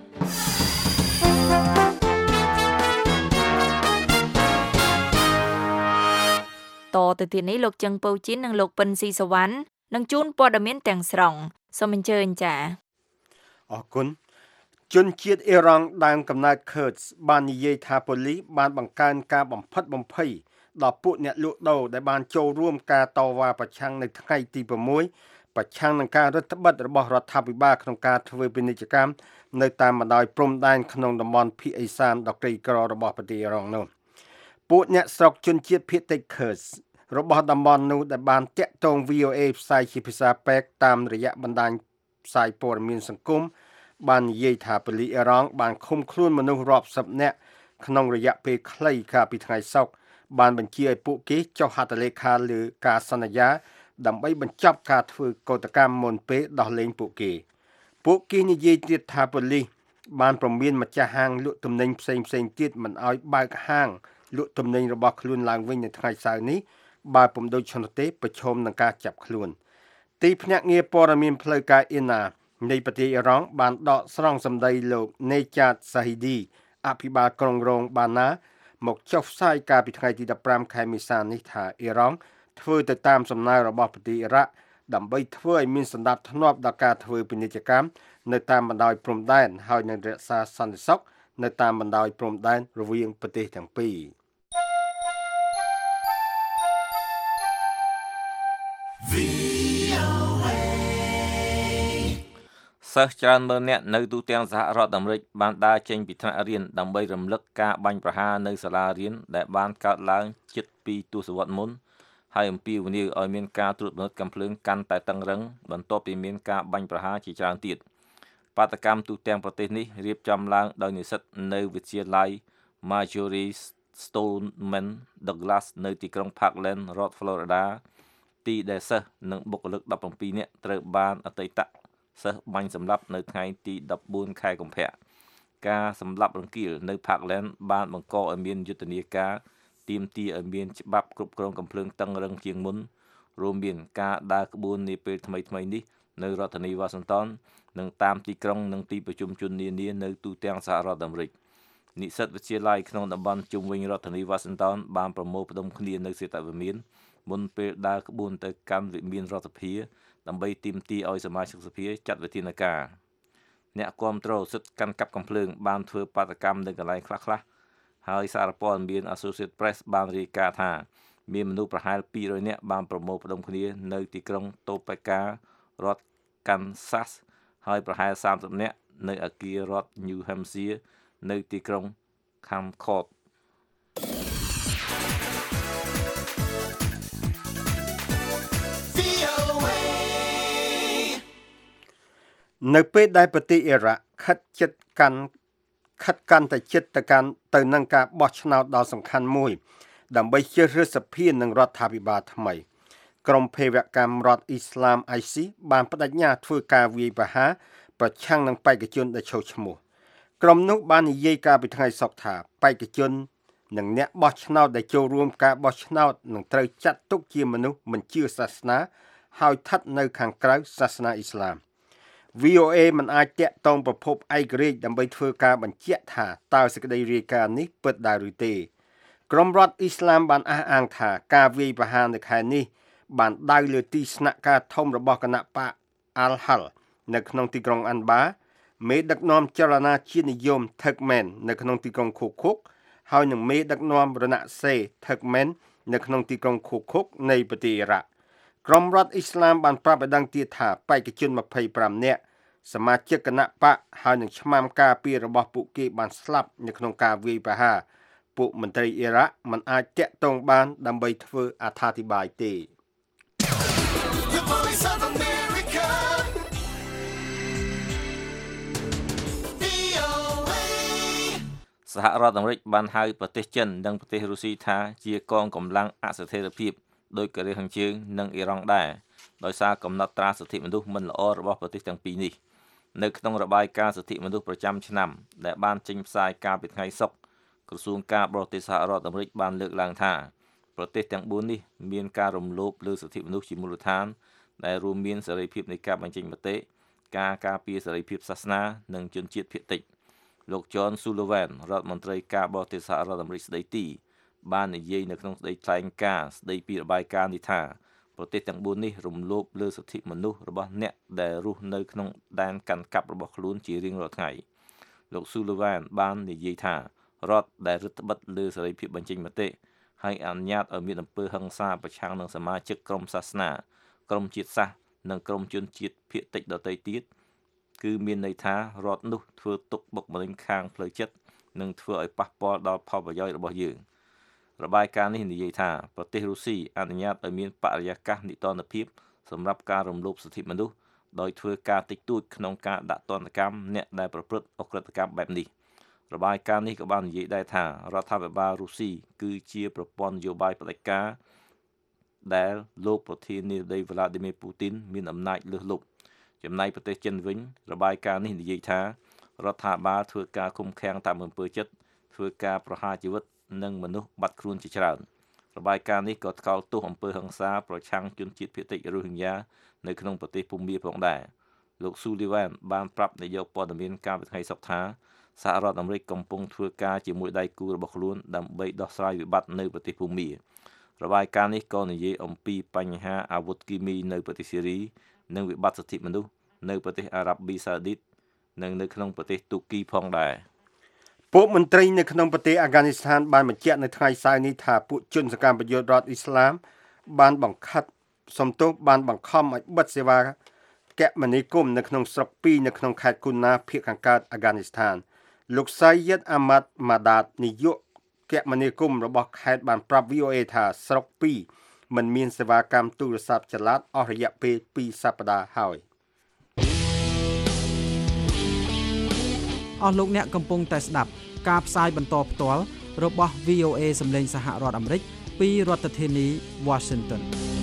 តទៅទៀតនេះលោកចឹងពូជីននិងលោកពិនស៊ីសវណ្ណនឹងជូនព័ត៌មានទាំងស្រុងសូមអញ្ជើញចា៎អរគុណជនជាតិអ៊ីរ៉ង់ដើមកំណើត Kurds បាននិយាយថាប៉ូលីសបានបង្កើនការបំផិតបំភ័យដល់ពួកអ្នកលក់ដូរដែលបានចូលរួមការតវ៉ាប្រឆាំងនៅថ្ងៃទី៦ប្រឆាំងនឹងការរដ្ឋបិទរបស់រដ្ឋាភិបាលក្នុងការធ្វើពាណិជ្ជកម្មនៅតាមបណ្ដោយព្រំដែនក្នុងតំបន់ភាគឦសានដ៏ក្រីក្ររបស់ប្រទេសអ៊ីរ៉ង់នោះពួកអ្នកស្រុកជនជាតិភាគតិច Kurdsរបស់តំបន់នោះដែលបានតាក់ទង V O A ផ្សាយជាភាសាប៉ែកតាមរយៈបណ្ដាញផ្សាយព័ត៌មានសង្គមបាននិយាយថាប៉ូលីសអ៊ីរ៉ង់បានឃុំខ្លួនមនុស្សរាប់សិបនាក់ក្នុងរយៈពេលខ្លីកាលពីថ្ងៃសុក្របានបញ្ជាឲ្យពួកគេចុះហត្ថលេខាលើការសន្យាដើម្បីបញ្ចប់ការធ្វើកោតកម្មមុនពេលដោះលែងពួកគេពួកគេនិយាយទៀតថាប៉ូលីសបានព្រមានម្ចាស់ហាងលក់ទំនិញផ្សេងផ្សេងទៀតមិនឲ្យបើកហាងលក់ទំនិញរបស់ខ្លួនឡើងវិញនៅថ្ងៃសៅរ៍នេះបើពុំដូច្នោះទេប្រឈមនឹងការចាប់ខ្លួនទីភ្នាក់ងារព័ត៌មានផ្លូវការអ៊ីណានៃប្រទេសអ៊ីរ៉ង់បានដកស្រង់សម្ដីលោកនេចាតសាហ៊ីឌីអភិបាលក្រុងរ៉ូងបាណាមកចុះផ្សាយកាលពីថ្ងៃទីដប់ប្រាំខែមេសានេះថាអ៊ីរ៉ង់ធ្វើទៅតាមសំណើរបស់ប្រទេសអ៊ីរ៉ាក់ដើម្បីធ្វើឲ្យមានសណ្ដាប់ធ្នាប់ដល់ការធ្វើពាណិជ្ជកម្មនៅតាមបណ្ដោយព្រំដែនហើយនឹងរក្សាសន្តិសុខនៅតាមបណ្ដោយព្រំដែនរវាងប្រទេសទាំងពីរសិស្សច្រើនម៉ឺននាក់នៅទូទាំងសហរដ្ឋអាមេរិកបានដើរចេញពីថ្នាក់រៀនដើម្បីរំលឹកការបាញ់ប្រហារនៅសាលារៀនដែលបានកើតឡើងជិតពីទសវត្សរ៍មុនហើយអំពាវនាវឲ្យមានការត្រួតពិនិត្យកាំភ្លើងកាន់តែតឹងរ៉ឹងបន្ទាប់ពីមានការបាញ់ប្រហារជាច្រើនទៀតបាតកម្មទូទាំងប្រទេសនេះរៀបចំឡើងដោយនិស្សិតនៅវិទ្យាល័យ Marjory Stoneman Douglas នៅទីក្រុង Parkland រដ្ឋ Florida ទីដែលសិស្សនិងបុគ្គលិកដប់ប្រាំពីរនាក់ត្រូវបានអតីតសិស្សបាញ់សម្លាប់នៅថ្ងៃទីដប់បួនខែកុម្ភៈការសម្លាប់រង្គាលនៅ Parkland បានបង្កឲ្យមានយុទ្ធនាការទាមទារឲ្យមានច្បាប់គ្រប់គ្រងកាំភ្លើងតឹងរ៉ឹងជាងមុនរួមមានការដើរក្បួននាពេលថ្មីៗនេះនៅរដ្ឋធានី Washington និងតាមទីក្រុងនិងទីប្រជុំជននានានៅទូទាំងសហរដ្ឋអាមេរិកនិស្សិតវិទ្យាល័យក្នុងតំបន់ជុំវិញរដ្ឋធានី Washington បានប្រមូលផ្ដុំគ្នានៅសេតវិមានមុនពេលដើរក្បួនទៅកាន់វិមានរដ្ឋសភាដើម្បីទាមទារឲ្យសមាជិកសភាចាត់វិធានការអ្នកគាំទ្រសិទ្ធិកាន់កាប់កាំភ្លើងបានធ្វើបាតកម្មនៅកន្លែងខ្លះៗហើយសារព័ត៌មាន Associated Press បានរាយការណ៍ថាមានមនុស្សប្រហែលពីររយនាក់បានប្រមូលផ្ដុំគ្នានៅទីក្រុង Topeka រដ្ឋ Kansas ហើយប្រហែលសាមសិបនាក់នៅអគាររដ្ឋ New Hampshire នៅទីក្រុង Kamkot នៅពេលដែលប្រទេសអ៊ីរ៉ាក់ខិតជិតកាន់ខិតកាន់តែជិតទៅកាន់ទៅនឹងការបោះឆ្នោតដ៏សំខាន់មួយដើម្បីជ្រើសរើសសភានិងរដ្ឋាភិបាលថ្មីក្រមភេរវកម្មរដ្ឋអ៊ីស្លាម ไอ ซี បានបដិញ្ញាធ្វើការវាយប្រហារប្រឆាំងនឹងបេក្ខជនដែលឈោះឈ្មោះក្រុមនោះបាននិយាយកាលពីថ្ងៃសុក្រថាបេក្ខជននិងអ្នកបោះឆ្នោតដែលចូលរួមការបោះឆ្នោតនឹងត្រូវចាត់ទុកជាមនុស្សមិនជឿសាសនាហើយស្ថិតនៅខាងក្រៅសាសនាអ៊ីស្លាម វី អូ เอ មិនអាចតាក់ទងប្រភពឯករាជ្យដើម្បីធ្វើការបញ្ជាក់ថាតើសេចក្តីរាយការណ៍នេះពិតដែរឬទេក្រមរដ្ឋអ៊ីស្លាមបានអះអាងថាការវាយប្រហារនៅខែនេះបានដៅលើទីស្នាក់ការធំរបស់គណៈបក Al-Hal នៅក្នុងទីក្រុងអាន់បាមេដឹកនាំចលនាជាតិនិយម Turkmen នៅក្នុងទីក្រុង Kirkuk ហើយនិងមេដឹកនាំរណសេរ Turkmen នៅក្នុងទីក្រុង Kirkuk នៃប្រទេសអ៊ីរ៉ាក់ក្រមរដ្ឋអ៊ីស្លាមបានប្រាប់ឲ្យដឹងទៀតថាបេក្ខជនម្ភៃប្រាំនាក់សមាជិកគណៈបកហើយនឹងឆ្មាំការពាររបស់ពួកគេបានស្លាប់នៅក្នុងការវាយប្រហារពួកមន្ត្រីអ៊ីរ៉ាក់មិនអាចតាក់ទងបានដើម្បីធ្វើអត្ថាធិប្បាយទេ The Voice of America វី អូ เอសហរដ្ឋអាមេរិកបានហៅប្រទេសចិននិងប្រទេសរុស្ស៊ីថាជាកងកម្លាំងអស្ថិរភាពដោយកូរ៉េខាងជើងនិងអ៊ីរ៉ង់ដែរដោយសារកំណត់ត្រាសិទ្ធិមនុស្សមិនល្អរបស់ប្រទេសទាំងពីរនេះនៅក្នុងរបាយការណ៍សិទ្ធិមនុស្សប្រចាំឆ្នាំដែលបានចេញផ្សាយកាលពីថ្ងៃសុក្រក្រសួងការបរទេសសហរដ្ឋអាមេរិកបានលើកឡើងថាប្រទេសទាំងបួននេះមានការរំលោភលើសិទ្ធិមនុស្សជាមូលដ្ឋានដែលរួមមានសេរីភាពនៃការបញ្ចេញមតិការការពារសេរីភាពសាសនានិងជនជាតិភាគតិចលោក John Sullivan រដ្ឋមន្ត្រីការបរទេសសហរដ្ឋអាមេរិកស្ដីទីបាននិយាយនៅក្នុងស្ដីថ្លែងការណ៍ស្ដីពីរបាយការណ៍នេះថាប្រទេសទាំងបួននេះរំលោភលើសិទ្ធិមនុស្សរបស់អ្នកដែលរស់នៅក្នុងដែនកាន់កាប់របស់ខ្លួនជារៀងរាល់ថ្ងៃលោក Sullivan បាននិយាយថារដ្ឋដែលរឹតបន្តឹងលើសេរីភាពបញ្ចេញមតិហើយអនុញ្ញាតឲ្យមានអំពើហិង្សាប្រឆាំងនឹងសមាជិកក្រុមសាសនាក្រុមជាតិសាសន៍និងក្រុមជនជាតិភាគតិចដទៃទៀតគឺមានន័យថារដ្ឋនោះធ្វើទុកបុកម្នេញខាងផ្លូវចិត្តនិងធ្វើឲ្យប៉ះពាល់ដល់ផលប្រយោជន៍របស់យើងរបាយការណ៍នេះនិយាយថាប្រទេសរុស្ស៊ីអនុញ្ញាតឲ្យមានបរិយាកាសនីតិរដ្ឋភាពសម្រាប់ការរំលោភសិទ្ធិមនុស្សដោយធ្វើការតិចតួចក្នុងការដាក់ទណ្ឌកម្មអ្នកដែលប្រព្រឹត្តអក្រិតកម្មបែបនេះរបាយការណ៍នេះក៏បាននិយាយដែរថារដ្ឋាភិបាលរុស្ស៊ីគឺជាប្រព័ន្ធនយោបាយផ្ដាច់ការដែលលោកប្រធានាធិបតី Vladimir Putin មានអំណាចលើសលប់ចំណែកប្រទេសចិនវិញរបាយការណ៍នេះនិយាយថារដ្ឋាភិបាលធ្វើការឃុំឃាំងតាមអំពើចិត្តធ្វើការប្រហារជីវិតនិងមនុស្សបាត់ខ្លួនជាច្រើនរបាយការណ៍នេះក៏ថ្កោលទោសអំពើហិង្សាប្រឆាំងជនជាតិភាគតិចរ៉ូហិញ៉ានៅក្នុងប្រទេសភូមាផងដែរលោក Sullivan បានប្រាប់នាយកព័ត៌មានកាលពីថ្ងៃសុក្រថាសហរដ្ឋអាមេរិកកំពុងធ្វើការជាមួយដៃគូរបស់ខ្លួនដើម្បីដោះស្រាយវិបត្តិនៅប្រទេសភូមារបាយការណ៍នេះក៏និយាយអំពីបញ្ហាអាវុធគីមីនៅប្រទេសស៊េរីនិងវិបត្តិសិទ្ធិមនុស្សនៅប្រទេសអារ៉ាប៊ីសាអូឌីតនិងនៅក្នុងប្រទេសទូគីផងដែរពួកមន្ត្រីនៅក្នុងប្រទេសអាហ្គានីស្ថានបានបញ្ជាក់នៅថ្ងៃសៅរ៍នេះថាពួកជនសកម្មប្រយុទ្ធរដ្ឋអ៊ីស្លាមបានបង្ខិតសំទោសបានបង្ខំឲ្យបិទសេវាគមនាគមន៍នៅក្នុងស្រុកពីរនៅក្នុងខេត្តគូណាភាគខាងកើតអាហ្គានីស្ថានលោកសៃយិតអាម៉ាត់ម៉ាដាតនាយកគមនាគមន៍របស់ខេត្តបានប្រាប់ វី អូ เอ ថាស្រុកពីរមិនមានសេវាកម្មទូរស័ព្ទចល័តអស់រយៈពេលពីរសប្តាហ៍ហើយអស់លោកអ្នកកំពុងតែស្ដាប់ការផ្សាយបន្តផ្ទាល់របស់ វី អូ เอ សម្លេងសហរដ្ឋអាមេរិកពីរដ្ឋធានី Washington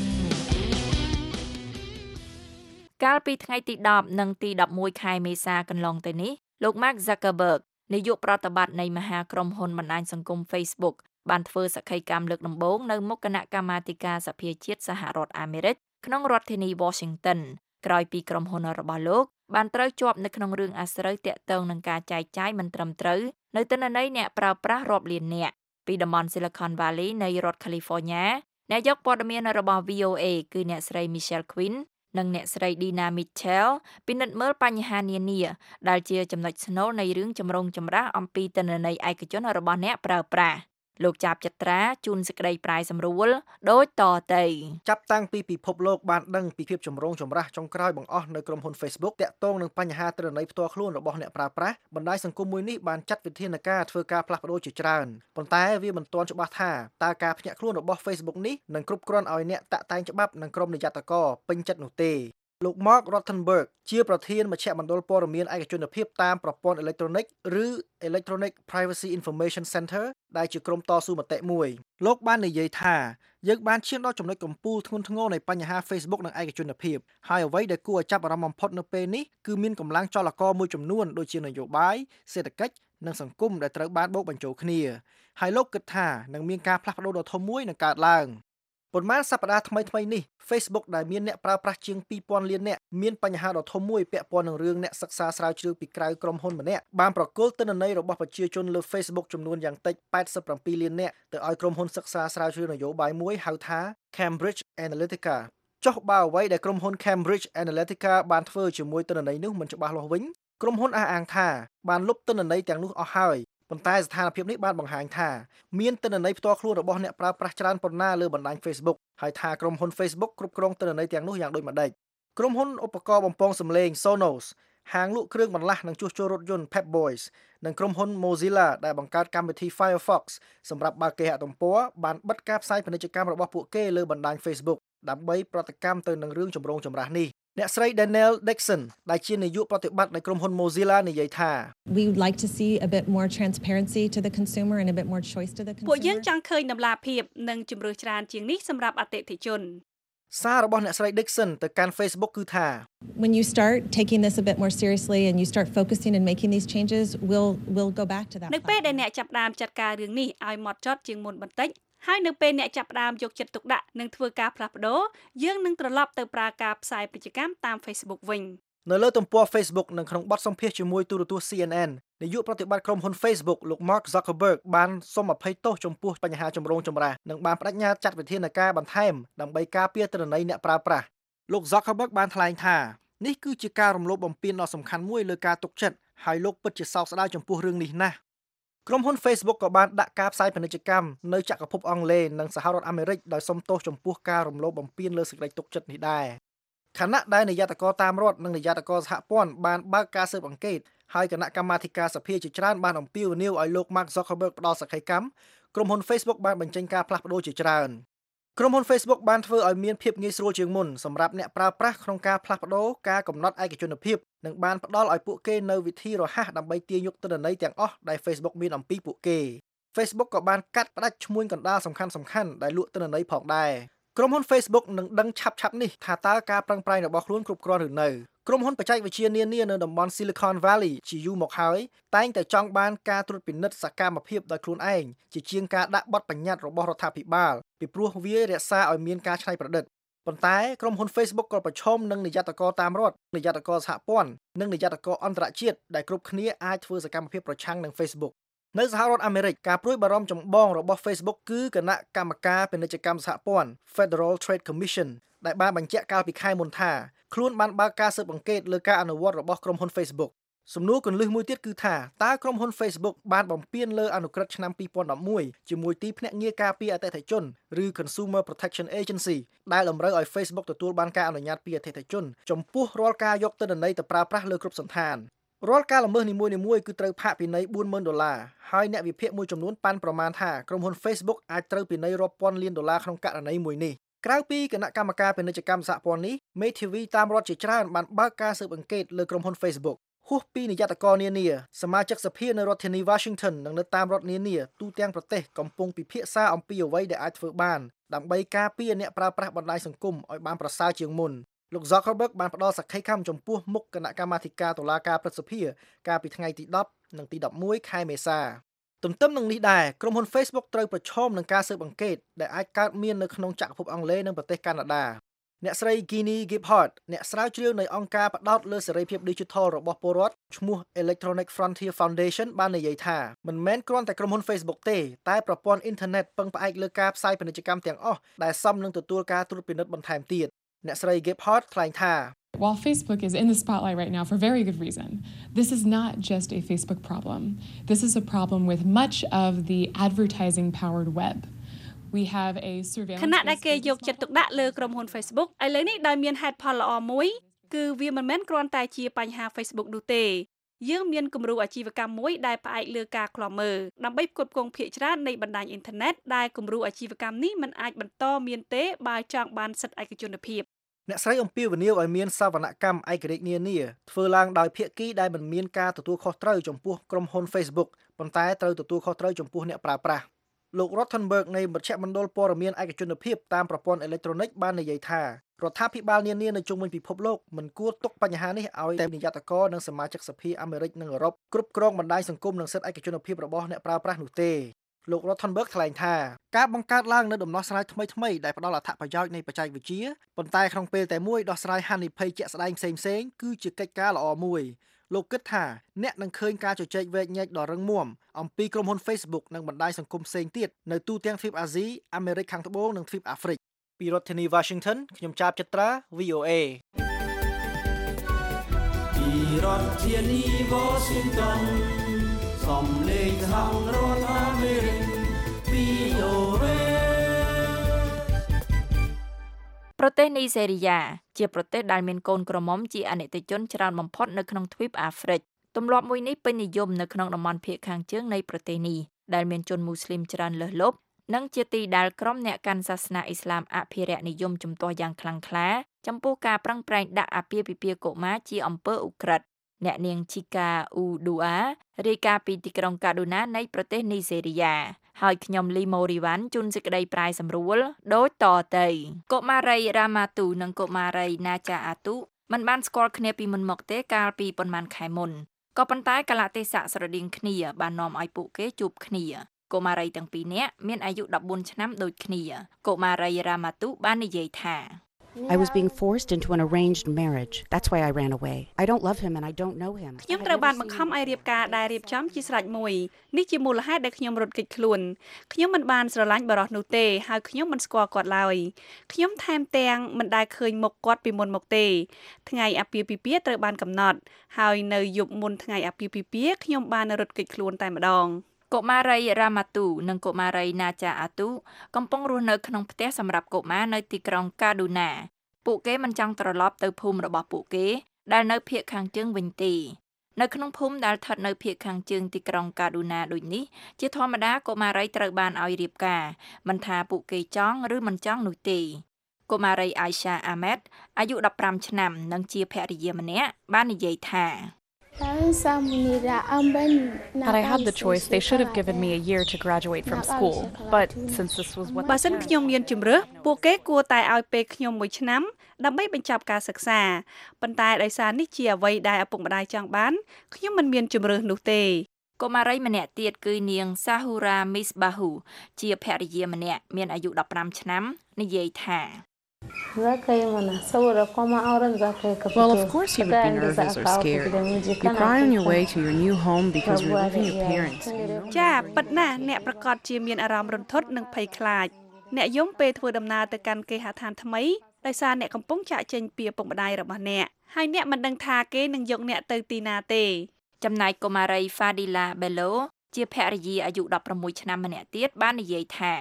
កាលពីថ្ងៃទីដប់និងទីដប់មួយខែមេសាកន្លងទៅនេះលោក Mark Zuckerberg នាយកប្រតិបត្តិនៃមហាក្រុមហ៊ុនបណ្ដាញសង្គម Facebook បានធ្វើសក្ខីកម្មលើកដំបូងនៅមុខគណៈកម្មាធិការសភាជាតិសហរដ្ឋអាមេរិកក្នុងរដ្ឋធានី Washington ក្រោយពីក្រុមហ៊ុនរបស់លោកបានត្រូវជាប់នៅក្នុងរឿងអាស្រូវទាក់ទងនឹងការចែកចាយមិនត្រឹមត្រូវនៅទិន្នន័យអ្នកប្រើប្រាស់រាប់លាននាក់ពីតំបន់ Silicon Valley នៃរដ្ឋ California អ្នកយកព័ត៌មានរបស់ វី អូ เอ គឺអ្នកស្រី Michelle Quinn និងអ្នកស្រី Dina Mitchell ពិនិត្យមើលបញ្ហានានាដែលជាចំណុចស្នូលនៃរឿងចម្រូងចម្រាសអំពីទិន្នន័យឯកជនរបស់អ្នកប្រើប្រាស់លោកចាប់ចត្រាជូនសេចក្តីប្រាយសម្រួលដូចតទៅចាប់តាំងពីពិភពលោកបានដឹងពីភាពចម្រូងចម្រាសចុងក្រោយបង្អស់នៅក្រុមហ៊ុន Facebook តាក់ទងនឹងបញ្ហាទិន្នន័យផ្ទាល់ខ្លួនរបស់អ្នកប្រើប្រាស់បណ្ដាញសង្គមមួយនេះបានចាត់វិធានការធ្វើការផ្លាស់ប្ដូរជាច្រើនប៉ុន្តែវាមិនទាន់ច្បាស់ថាតើការភ្ញាក់ខ្លួនរបស់ Facebook នេះនឹងគ្រប់គ្រាន់ឲ្យអ្នកតាក់តែងច្បាប់និងក្រុមនិយត្តករពេញចិត្តនោះទេលោក Mark Rothenberg ជាប្រធានមជ្ឈមណ្ឌលព័ត៌មានឯកជនភាពតាមប្រព័ន្ធអេឡិចត្រូនិកឬ Electronic Privacy Information Center ដែលជាក្រុមតស៊ូមតិមួយលោកបាននិយាយថាយើងបានឈានដល់ចំណុចកំពូលធ្ងន់ធ្ងរនៃបញ្ហា Facebook និងឯកជនភាពហើយអ្វីដែលគួរឲ្យចាប់អារម្មណ៍បំផុតនៅពេលនេះគឺមានកម្លាំងចលករមួយចំនួនដូចជានយោបាយសេដ្ឋកិច្ចនិងសង្គមដែលត្រូវបានបូកបញ្ចូលគ្នាហើយលោកគិតថានឹងមានការផ្លាស់ប្ដូរដ៏ធំមួយនឹងកើតឡើងប៉ុន្មានសប្តាហ៍ថ្មីៗនេះ Facebook ដែលមានអ្នកប្រើប្រាស់ជាងពីរពាន់លាននាក់មានបញ្ហាដ៏ធំមួយពាក់ព័ន្ធនឹងរឿងអ្នកសិក្សាស្រាវជ្រាវពីក្រៅក្រុមហ៊ុនម្នាក់បានប្រគល់ទិន្នន័យរបស់ប្រជាជនលើ Facebook ចំនួនយ៉ាងតិចแปดสิบเจ็ดលាននាក់ទៅឲ្យក្រុមហ៊ុនសិក្សាស្រាវជ្រាวนយោបាយមួយហៅថា Cambridge Analytica ចុះបើអ្វីដែលក្រុមហ៊ុន Cambridge Analytica បានធ្វើជាមួយទិន្នន័យនោះមិនច្បាស់លាស់វិញក្រុមហ៊ុនអះអាងថាបានលុបទិន្នន័យទាំងនោះអស់ហើយប៉ុន្តែស្ថានភាពនេះបានបង្ហាញថាមានទិន្នន័យផ្ទាល់ខ្លួនរបស់អ្នកប្រើប្រាស់ច្រើនប៉ុណ្ណាលើបណ្ដាញ Facebook ហើយថាក្រុមហ៊ុន Facebook គ្រប់គ្រងទិន្នន័យទាំងនោះយ៉ាងដូចម្ដេចក្រុមហ៊ុនឧបករណ៍បំពងសំឡេង Sonos ហាងលក់គ្រឿងបន្លាស់និងជួសជុលរថយន្ត Pep Boys និងក្រុមហ៊ុន Mozilla ដែលបង្កើតកម្មវិធី Firefox សម្រាប់បើកគេហទំព័របានបិទការផ្សាយពាណិជ្ជកម្មរបស់ពួកគេលើបណ្ដាញ Facebook ដើម្បីប្រតិកម្មទៅនឹងរឿងចម្រូងចម្រាសនេះអ្នកស្រី Danielle Dixon ដែលជានាយកប្រតិបត្តិនៃក្រុមហ៊ុន Mozilla និយាយថា We would like to see a bit more transparency to the consumer and a bit more choice to the consumer ពួកយើងចង់ឃើញតម្លាភាពនិងជម្រើសច្រើនជាងនេះសម្រាប់អតិថិជនសាររបស់អ្នកស្រី Dixon ទៅកាន់ Facebook គឺថា When you start taking this a bit more seriously and you start focusing and making these changes we'll we'll go back to that នៅពេលដែលអ្នកចាប់ផ្ដើមចាត់ការរឿងនេះឲ្យហ្មត់ចត់ជាងមុនបន្តិចហើយនៅពេលអ្នកចាប់ផ្ដើមយកចិត្តទុកដាក់និងធ្វើការផ្លាស់ប្ដូរយើងនឹងត្រឡប់ទៅប្រើការផ្សាយពាណិជ្ជកម្មតាម Facebook វិញនៅលើទំព័រ Facebook និងក្នុងបទសម្ភាសន៍ជាមួយទូរទស្សន៍ C N N នាយកប្រតិបត្តិក្រុមហ៊ុន Facebook លោក Mark Zuckerberg បានសុំអភ័យទោសចំពោះបញ្ហាចម្រូងចម្រាសនិងបានបដិញ្ញាចាត់វិធានការបន្ថែមដើម្បីការពារទិន្នន័យអ្នកប្រើប្រាស់លោក Zuckerberg បានថ្លែងថានេះគឺជាការរំលោភបំពានដ៏សំខាន់មួយលើការទុកចិត្តហើយលោកពិតជាសោកស្ដាយចំពោះរឿងនេះណាស់ក្រុមហ៊ុន Facebook ក៏បានដាក់ការផ្សាយពាណិជ្ជកម្មនៅចក្រភពអង់គ្លេសនិងសហរដ្ឋអាមេរិកដោយសុំទោសចំពោះការរំលោភបំពានលើសេចក្តីទុកចិត្តនេះដែរខណៈដែលនាយកតាមរដ្ឋនិងនាយកសហព័ន្ធបានបើកការស៊ើបអង្កេតហើយគណៈកម្មាធិការសភាជាច្រើនបានអំពាវនាវឲ្យលោក Mark Zuckerberg ផ្ដល់សក្ខីកម្មក្រុមហ៊ុន Facebook បានបញ្ចេញការផ្លាស់ប្ដូរជាច្រើនក្រុមហ៊ុន Facebook បានធ្វើឲ្យមានភាពងាយស្រួលជាងមុនសម្រាប់អ្នកប្រើប្រាស់ក្នុងការផ្លាស់ប្ដូរការកំណត់ឯកជនភាពនិងបានផ្ដល់ឲ្យពួកគេនៅវិធីរហ័សដើម្បីទាញយកទិន្នន័យទាំងអស់ដែល Facebook មានអំពីពួកគេ Facebook ក៏បានកាត់ផ្ដាច់ឈ្មួញកណ្ដាលសំខាន់ៗដែលលក់ទិន្នន័យផងដែរក្រុមហ៊ុន Facebook នឹងដឹងឆាប់ៗនេះថាតើការប្រឹងប្រែងរបស់ខ្លួនគ្រប់គ្រាន់ឬនៅក្រុមហ៊ុនបច្ចេកវិទ្យានានានៅតំបន់ Silicon Valley ជាយូរមកហើយតែងតែចង់បានការត្រួតពិនិត្យសកម្មភាពដោយខ្លួនឯងជាជាងការដាក់បទបញ្ញត្តិរបស់រដ្ឋាភិបាលពីព្រោះវារក្សាឲ្យមានការច្នៃប្រឌិតប៉ុន្តែក្រុមហ៊ុន Facebook ក៏ប្រឈមនឹងនិយត្តករតាមរដ្ឋនិយត្តករសហព័ន្ធនិងនិយត្តករអន្តរជាតិដែលគ្រប់គ្នាអាចធ្វើសកម្មភាពប្រឆាំងនឹង Facebookនៅសហរដ្ឋអាមេរិកការព្រួយបារម្ភចម្បងរបស់ Facebook គឺគណៈកម្មការពាណិជ្ជកម្មសហព័ន្ធ Federal Trade Commission ដែលបានបញ្ជាក់កាលពីខែមុនថាខ្លួនបានបើកការស៊ើបអង្កេតលើការអនុវត្តរបស់ក្រុមហ៊ុន Facebook សំណួរគន្លឹះមួយទៀតគឺថាតើក្រុមហ៊ុន Facebook បានបំពានលើអនុក្រឹត្យឆ្នាំពីរពាន់ដប់មួយជាមួយទីភ្នាក់ងារការពារអតិថិជនឬ Consumer Protection Agency ដែលតម្រូវឲ្យ Facebook ទទួលបានការអនុញ្ញាតពីអតិថិជនចំពោះរាល់ការយកទិន្នន័យទៅប្រើប្រាស់លើគ្រប់សន្តានរាល់ការល្មើសនីមួយៗគឺត្រូវផាកពិន័យbốnម៉ឺនដុល្លារហើយអ្នកវិភាគមួយចំនួនប៉ាន់ប្រមាណថាក្រុមហ៊ុន Facebook អាចត្រូវពិន័យរាប់ពាន់លានដុល្លារក្នុងករណីមួយនេះក្រៅពីគណៈកម្មការពាណិជ្ជកម្មសហព័ន្ធនេះមេធាវីតាមរដ្ឋជាច្រើនបានបើកការស៊ើបអង្កេតលើក្រុមហ៊ុន Facebook ហួសពីនាយកករនានាសមាជិកសភានៅរដ្ឋធានី Washington និងនៅតាមរដ្ឋនានាទូទាំងប្រទេសកំពុងពិភាក្សាអំពីអ្វីដែលអាចធ្វើបានដើម្បីការពារអ្នកប្រើប្រាស់បណ្ដាញសង្គមឲ្យបានប្រសើរជាងមុនលោក Zuckerberg បានផ្ដល់សក្ខីកម្មចំពោះមុខគណៈកម្មាធិការតុលាការព្រឹទ្ធសភាកាលពីថ្ងៃទីដប់និងទីដប់មួយខែមេសាទន្ទឹមនឹងនេះដែរក្រុមហ៊ុន Facebook ត្រូវប្រឈមនឹងការស៊ើបអង្កេតដែលអាចកើតមាននៅក្នុងចក្រភពអង់គ្លេសនិងប្រទេសកាណាដាអ្នកស្រី Ginny Gephardt អ្នកស្រាវជ្រាវនៃអង្គការផ្ដោតលើសេរីភាព Digital របស់ពលរដ្ឋឈ្មោះ Electronic Frontier Foundation បាននិយាយថាមិនមែនគ្រាន់តែក្រុមហ៊ុន Facebook ទេតែប្រព័ន្ធអ៊ីនធឺណិតពឹងផ្អែកលើការផ្សាយពាណិជ្ជកម្មទាំងអស់ដែលសមនឹងទទួលការត្រួតពិនិត្យបន្ថែមទៀតអ្នកស្រី Gephardt ថ្លែងថា While Facebook is in the spotlight right now for very good reason, this is not just a Facebook problem. This is a problem with much of the advertising-powered web. We have a surveillance ខណៈដែលគេយកចិត្តទុកដាក់លើក្រុមហ៊ុន Facebook ឥឡូវនេះដោយមានហេតុផលល្អមួយគឺវាមិនមែនគ្រាន់តែជាបញ្ហា Facebook នោះទេយើងមានគំរូអាជីវកម្មមួយដែលផ្អែកលើការឃ្លាំមើលដើម្បីផ្គត់ផ្គង់ភាគច្រើននៃបណ្ដាញអ៊ីនធឺណិតដែលគំរូអាជីវកម្មនេះមិនអាចបន្តមានទេបើចង់បានសិទ្ធិឯកជនភាពអ្នកស្រីអំពាវនាវឲ្យមានសវនកម្មឯករាជ្យនានាធ្វើឡើងដោយភាគីដែលមិនមានការទទួលខុសត្រូវចំពោះក្រុមហ៊ុន Facebook ប៉ុន្តែត្រូវទទួលខុសត្រូវចំពោះអ្នកប្រើប្រាស់លោក Rothenberg នៃមជ្ឈមណ្ឌលព័ត៌មានឯកជនភាពតាមប្រព័ន្ធអេឡិចត្រូនិកបាននិយាយថារដ្ឋាភិបាលនានានៅជុំវិញពិភពលោកមិនគួរទុកបញ្ហានេះឲ្យតែនាយកដ្ឋការនិងសមាជិកសភាអាមេរិកនិងអឺរ៉ុបគ្រប់គ្រងបណ្ដាញសង្គមនិងសិទ្ធិឯកជនភាពរបស់អ្នកប្រើប្រាស់នោះទេលោក Rothenberg ថ្លែងថាការបង្កើតឡើងនូវដំណោះស្រាយថ្មីៗដែលផ្ដល់អត្ថប្រយោជន៍នៃបច្ចេកវិទ្យាប៉ុន្តែក្នុងពេលតែមួយដោះស្រាយហានិភ័យជាក់ស្ដែងផ្សេងៗគឺជាកិច្ចការល្អមួយលោកគិតថាអ្នកនឹងឃើញការជជែកវែកញែកដ៏រឹងមាំអំពីក្រុមហ៊ុន Facebook និងបណ្ដាញសង្គមផ្សេងទៀតនៅទូទាំងទ្វីបអាស៊ីអាមេរិកខាងត្បូងនិងទ្វីបអាហ្វ្រិកពីរដ្ឋធានី Washington ខ្ញុំចាបចត្រា វី អូ เอពីរដ្ឋធានី Washington សំឡេងខាងរដ្ឋអាមេរិក វី អូ เอប្រទេសនីហ្សេរីយ៉ាជាប្រទេសដែលមានកូនក្រមុំជាអនិច្ចជនច្រើនបំផុតនៅក្នុងទ្វីបអាហ្វ្រិកទម្លាប់មួយនេះពេញនិយមនៅក្នុងតំបន់ភាគខាងជើងនៃប្រទេសនេះដែលមានជនមូស្លីមច្រើនលើសលប់និងជាទីដែលក្រុមអ្នកកាន់សាសនាអ៊ីស្លាមអភិរក្សនិយមជំទាស់យ៉ាងខ្លាំងក្លាចំពោះការប្រឹងប្រែងដាក់អាពាហ៍ពិពាហ៍កុមារជាអំពើឧក្រិដ្ឋអ្នកនាងឈីកាអ៊ូឌូអារាយការណ៍ពីទីក្រុងកាឌូណានៃប្រទេសនីហ្សេរីយ៉ាហើយខ្ញុំលីម៉ូរីវ៉ាន់ជូនសេចក្តីប្រាយសម្រួលដូចតទៅកុមារីរ៉ាម៉ាទូនិងកុមារីណាចាអាទូមិនបានស្គាល់គ្នាពីមុនមកទេកាលពីប៉ុន្មានខែមុនក៏ប៉ុន្តែកលៈទេសៈស្រដៀងគ្នាបាននាំឲ្យពួកគេជួបគ្នាកុមារីទាំងពីរនាក់មានអាយុដប់បួនឆ្នាំដូចគ្នាកុមារីរ៉ាម៉ាទូបាននិយាយថា I was being forced into an arranged marriage. That's why I ran away. I don't love him and I don't know him. ខ្ញុំត្រូវបានបង្ខំឲ្យរៀបការដែលរៀបចំជាស្រេចមួយនេះជាមូលហេតុដែលខ្ញុំរត់គេចខ្លួនខ្ញុំមិនបានស្រឡាញ់បរិសុទ្ធនោះទេហើយខ្ញុំមិនស្គាល់គាត់ឡើយខ្ញុំថែមទាំងមិនដែលឃើញមុខគាត់ពីមុនមកទេថ្ងៃអាពាហ៍ពិពាហ៍ត្រូវបានកំណត់ហើយនៅយប់មុនថ្ងៃអាពាហ៍ពិពាហ៍ខ្ញុំបានរត់គេចខ្លួនតែម្ដងកុមារីរ៉ាម៉ាទូនិងកុមារីណាចាអាទូកំពុងរស់នៅក្នុងផ្ទះសម្រាប់កុមារនៅទីក្រុងកាឌូណាពួកគេមិនចង់ត្រឡប់ទៅភូមិរបស់ពួកគេដែលនៅភាគខាងជើងវិញទេនៅក្នុងភូមិដែលស្ថិតនៅភាគខាងជើងទីក្រុងកាឌូណាដូចនេះជាធម្មតាកុមារីត្រូវបានឲ្យរៀបការមិនថាពួកគេចង់ឬមិនចង់នោះទេកុមារីអាយសាអាម៉េតអាយុដប់ប្រាំឆ្នាំនិងជាភរិយាម្នាក់បាននិយាយថា Had I had the choice, they should have given me a year to graduate from school. But since this was what បើសិនខ្ញុំមានជំរើសពួកគេគួរតែឲ្យពេលខ្ញុំមួយឆ្នាំដើម្បីបញ្ចប់ការសិក្សាប៉ុន្តែដោយសារនេះជាអ្វីដែលឪពុកម្ដាយចង់បានខ្ញុំមិនមានជំរើសនោះទេកុមារីម្នាក់ទៀតគឺនាងសាហូរ៉ាមីសបាហ៊ូជាភរិយាម្នាក់មានអាយុដប់ប្រាំឆ្នាំនិយាយថា Well, of course you would be nervous or scared. You cry on your way to your new home because you're leaving your parents. ចាប៉ិតណាស់អ្នកប្រកាសជាមានអារម្មណ៍រន្ធត់និងភ័យខ្លាចអ្នកយំពេលធ្វើដំណើរទៅកាន់គេហដ្ឋានថ្មីដោយសារអ្នកកំពុងចាកចេញពីឪពុកម្ដាយរបស់អ្នកហើយអ្នកមិនដឹងថាគេនឹងយកអ្នកទៅទីណាទេចំណែកកុមារី Fadila Bello ជាភរិយាអាយុដប់ប្រាំមួយឆ្នាំម្នាក់ទៀតបាននិយាយថា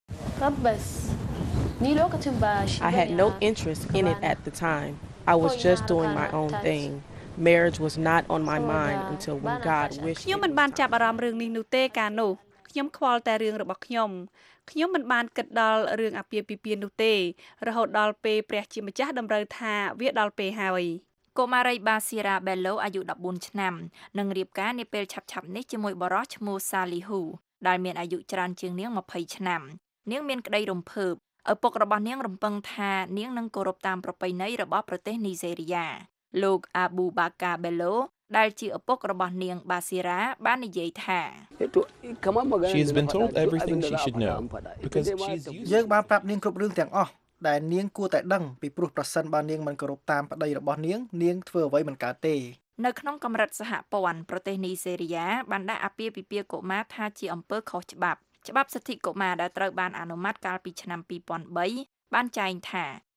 I had no interest in it at the time. I was just doing my own thing. Marriage was not on my mind until when God wished. ខ្ញុំមិនបានចាប់អារម្មណ៍រឿងនេះនោះទេកាលនោះខ្ញុំខ្វល់តែរឿងរបស់ខ្ញុំខ្ញុំមិនបានគិតដល់រឿងអាពាហ៍ពិពាហ៍នោះទេរហូតដល់ពេលព្រះជាម្ចាស់តម្រូវថាវាដល់ពេលហើយកុមារីបាស៊ីរ៉ាបែឡូអាយុដប់បួនឆ្នាំនឹងរៀបការនាពេលឆាប់ៗនេះជាមួយបរិសុទ្ធឈ្មោះសាលីហ៊ូដែលមានអាយុច្រើនជាងនាងម្ភៃឆ្នាំនាងមានក្តីរំភើបឪពុករបស់នាងរំពឹងថានាងនឹងគោរពតាមប្រពៃណីរបស់ប្រទេសនីហ្សេរីយ៉ាលោកអាប៊ូបាកាបែឡូដែលជាឪពុករបស់នាងបាស៊ីរ៉ាបាននិយាយថា She has been told everything she should know because she's used យើងបានប្រាប់នាងគ្រប់រឿងទាំងអស់ដែលនាងគួរតែដឹងពីព្រោះប្រសិនបើនាងមិនគោរពតាមប្តីរបស់នាងនាងធ្វើអ្វីមិនកើតទេនៅក្នុងកម្រិតសហព័ន្ធប្រទេសនីហ្សេរីយ៉ាបានដាក់អាពាហ៍ពិពាហ៍កុមារថាជាអំពើខុសច្បាប់ច្បាប់សិទ្ធិកុមារដែលត្រូវបានអនុម័តកាលពីឆ្នាំពីរពាន់បីបានចែងថា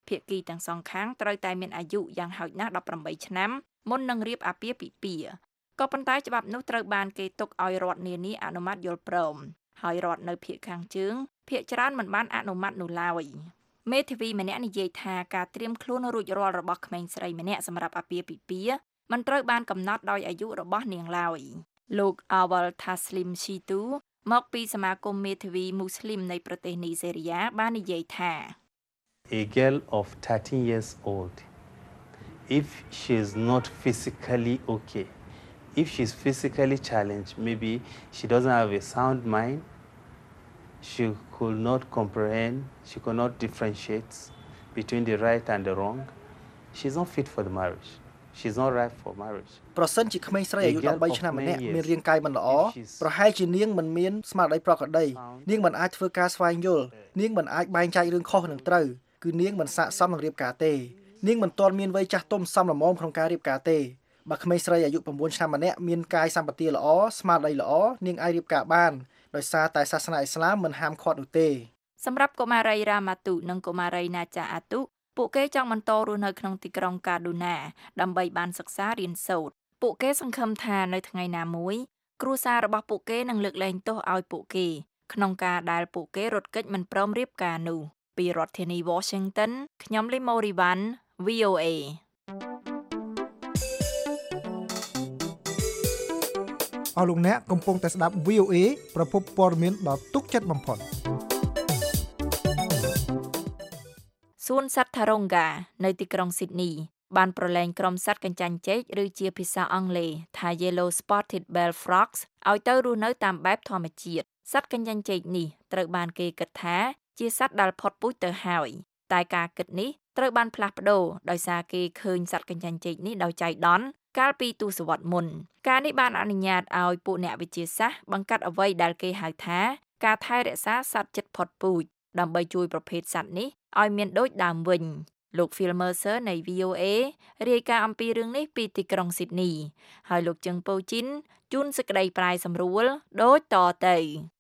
ភាគីទាំងសងខាងត្រូវតែមានអាយុយ៉ាងហោចណាស់ដប់ប្រាំបីឆ្នាំមុននឹងរៀបអាពាហ៍ពិពាហ៍ក៏ប៉ុន្តែច្បាប់នោះត្រូវបានគេទុកឲ្យរដ្ឋនានាអនុម័តយល់ព្រមហើយរដ្ឋនៅភាគខាងជើងភាគច្រើនមិនបានអនុម័តនោះឡើយមេធាវីម្នាក់និយាយថាការត្រៀមខ្លួនរួចរាល់របស់ក្មេងស្រីម្នាក់សម្រាប់អាពាហ៍ពិពាហ៍មិនត្រូវបានកំណត់ដោយអាយុរបស់នាងឡើយលោក Awal Taslim Shitu មកពីសមាគមមេធាវីមូស្លីមនៃប្រទេសនីហ្សេរីយ៉ាបាននិយាយថា A girl of thirteen years old if she is not physically okay if she's physically challenged maybe she doesn't have a sound mind she could not comprehend she could not differentiate between the right and the wrong she's not fit for the marriage she's not right for marriage ប្រសិនជាក្មេងស្រីអាយុដប់បីឆ្នាំម្នាក់មានរាងកាយមិនល្អប្រហែលជានាងមិនមានស្មារតីប្រក្រតីនាងមិនអាចធ្វើការស្វែងយល់នាងមិនអាចបែងចែករឿងខុសនិងត្រូវគឺនាងមិនស័ក្តិសមនឹងរៀបការទេនាងមិនទាន់មានវ័យចាស់ទុំសមល្មមក្នុងការរៀបការទេបើក្មេងស្រីអាយុ9ឆ្នាំម្នាក់មានកាយសម្បទាល្អស្មារតីល្អនាងអាចរៀបការបានដោយសារតែសាសនាអ៊ីស្លាមមិនហាមឃាត់នោះទេសម្រាប់កុមារីរ៉ាម៉ាទូនិងកុមារីណាចាអាតុពួកគេចង់បន្តរស់នៅក្នុងទីក្រុងកាឌូណាដើម្បីបានសិក្សារៀនសូត្រពួកគេសង្ឃឹមថានៅថ្ងៃណាមួយគ្រួសាររបស់ពួកគេនឹងលើកលែងទោសឲ្យពួកគេក្នុងការដែលពួកគេរត់គេចមិនព្រមរៀបការនោះពីរដ្ឋធានី Washington ខ្ញុំលីម៉ូរីវ៉ាន់ V O A អស់លោកអ្នកកំពុងតែស្ដាប់ V O A ប្រភពព័ត៌មានដ៏ទុកចិត្តបំផុតសួនសត្វថារុងហ្គានៅទីក្រុងស៊ីដនីបានប្រឡែងក្រុមសត្វកញ្ចាញ់ចេកឬជាភាសាអង់គ្លេសថា Yellow Spotted Bell Frogs ឲ្យទៅរស់នៅតាមបែបធម្មជាតិសត្វកញ្ចាញ់ចេកនេះត្រូវបានគេគិតថាជាសត្វដែលផុតពូជទៅហើយតែការគិតនេះត្រូវបានផ្លាស់ប្ដូរដោយសារគេឃើញសត្វកញ្ចាញ់ចេកនេះដោយចៃដន្យកាលពីទសវត្សរ៍មុនការនេះបានអនុញ្ញាតឲ្យពួកអ្នកវិទ្យាសាស្ត្របង្កាត់អ្វីដែលគេហៅថាការថែរក្សាសត្វជិតផុតពូជដើម្បីជួយប្រភេទសត្វនេះឲ្យមានដូចដើមវិញលោក Phil Mercer នៃ V O A រាយការណ៍អំពីរឿងនេះពីទីក្រុងស៊ីដនីហើយលោកជឹងប៉ូជីនជូនសេចក្តីប្រាយសម្រួលដូចតទៅ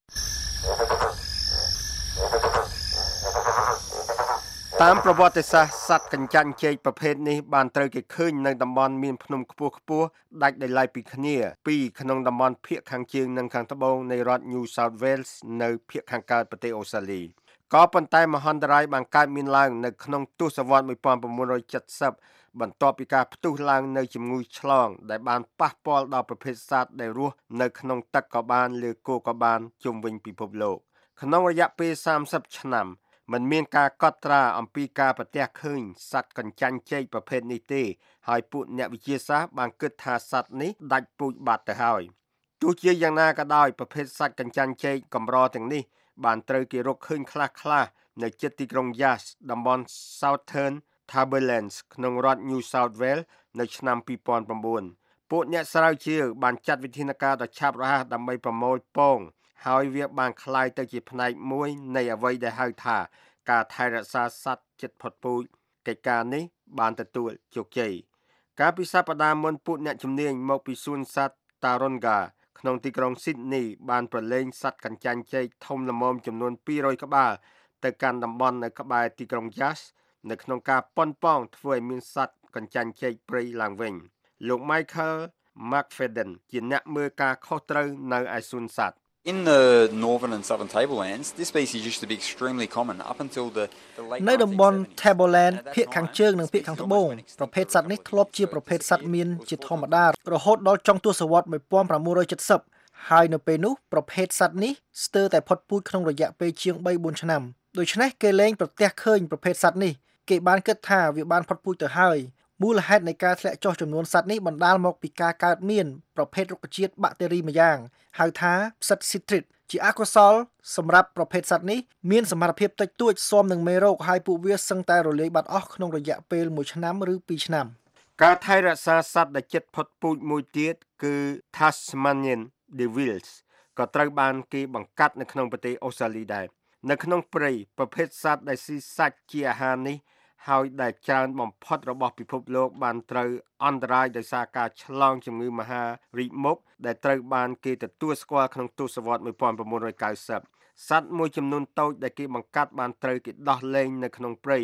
តាមប្រវត្តិសាស្ត្រសត្វកញ្ចាញ់ចេកប្រភេទនេះបានត្រូវគេឃើញនៅតំបន់មានភ្នំខ្ពស់ខ្ពស់ដាច់ដោយឡែកពីគ្នាពីរក្នុងតំបន់ភាគខាងជើងនិងខាងត្បូងនៃរដ្ឋ New South Wales នៅភាគខាងកើតប្រទេសអូស្ត្រាលីក៏ប៉ុន្តែមហន្តរាយបានកើតមានឡើងនៅក្នុងទសវត្សរ៍nineteen seventyបន្ទាប់ពីការផ្ទុះឡើងនៅជំងឺឆ្លងដែលបានប៉ះពាល់ដល់ប្រភេទសត្វដែលរស់នៅក្នុងទឹកក៏បានលើគោក៏បានជុំវិញពិភពលោកក្នុងរយៈពេលthirtyឆ្នាំមិនមានការកត់ត្រាអំពីការប្រទះឃើញសត្វកញ្ចាញ់ចេកប្រភេទនេះទេហើយពួកអ្នកវិទ្យាសាស្ត្របានគិតថាសត្វនេះដាច់ពូជបាត់ទៅហើយទោះជាយ៉ាងណាក៏ដោយប្រភេទសត្វកញ្ចាញ់ចេកកម្រទាំងនេះបានត្រូវគេរកឃើញខ្លះៗនៅជិតទីក្រុង Yass តំបន់ Southern Tablelands ក្នុងរដ្ឋ New South Wales នៅឆ្នាំtwo thousand nineពួកអ្នកស្រាវជ្រាវបានចាត់វិធានការដ៏ឆាប់រហ័សដើម្បីប្រមូលពងហើយវាបានคล้ายទៅជាផ្នែកមួយនៃអ្វីដែលហៅថាការថែរក្សាសត្វជិតផុតពូជកិច្ចការនេះបានទទួលជោគជ័យកាលពីសប្តាហ៍មុនពួកអ្នកជំនាញមកពីសួនសត្វ Taronga ក្នុងទីក្រុង Sydney បានប្រឡែងសត្វកញ្ចាញ់ចេកធំល្មមចំនួនtwo hundredក្បាលទៅកាន់តំបន់នៅក្បែរទីក្រុង Yass នៅក្នុងការប៉ុនប៉ងធ្វើឲ្យមានសត្វកញ្ចាញ់ចេកព្រៃឡើងវិញលោក Michael McFadden ជាអ្នកមើលការខុសត្រូវនៅឯសួនសត្វ In the northern and southern tablelands, this species used to be extremely common up until the, the late នៅតំបន់ Tableland ភាគខាងជើងនិងភាគខាងត្បូងប្រភេទសត្វនេះធ្លាប់ជាប្រភេទសត្វមានជាធម្មតារហូតដល់ចុងទសវត្សរ៍nineteen seventyហើយនៅពេលនោះប្រភេទសត្វនេះស្ទើរតែផុតពូជក្នុងរយៈពេលជាងthree to fourឆ្នាំដូច្នេះគេលែងប្រទះឃើញប្រភេទសត្វនេះគេបានគិតថាវាបានផុតពូជទៅហើយមូលហេតុនៃការធ្លាក់ចុះចំនួនសត្វនេះបណ្ដាលមកពីការកើតមានប្រភេទរុក្ខជាតិបាក់តេរីមួយយ៉ាងហៅថាផ្សិតស៊ីទ្រីតជាអកុសលសម្រាប់ប្រភេទសត្វនេះមានសមត្ថភាពតិចតួចស៊ាំនឹងមេរោគហើយពួកវាសឹងតែរលាយបាត់អស់ក្នុងរយៈពេលoneឆ្នាំឬtwoឆ្នាំការថែរក្សាសត្វដែលជិតផុតពូជមួយទៀតគឺ Tasmanian devils ក៏ត្រូវបានគេបង្កាត់នៅក្នុងប្រទេសអូស្ត្រាលីដែរនៅក្នុងព្រៃប្រភេទសត្វដែលស៊ីសាច់ជាអាហារនេះហើយដែលច្រើនបំផុតរបស់ពិភពលោកបានត្រូវអន្តរាយដោយសារការឆ្លងជំងឺមហារីកមុខដែលត្រូវបានគេទទួលស្គាល់ក្នុងទសវត្សរ៍nineteen ninetyសត្វមួយចំនួនតូចដែលគេបង្កាត់បានត្រូវគេដោះលែងនៅក្នុងព្រៃ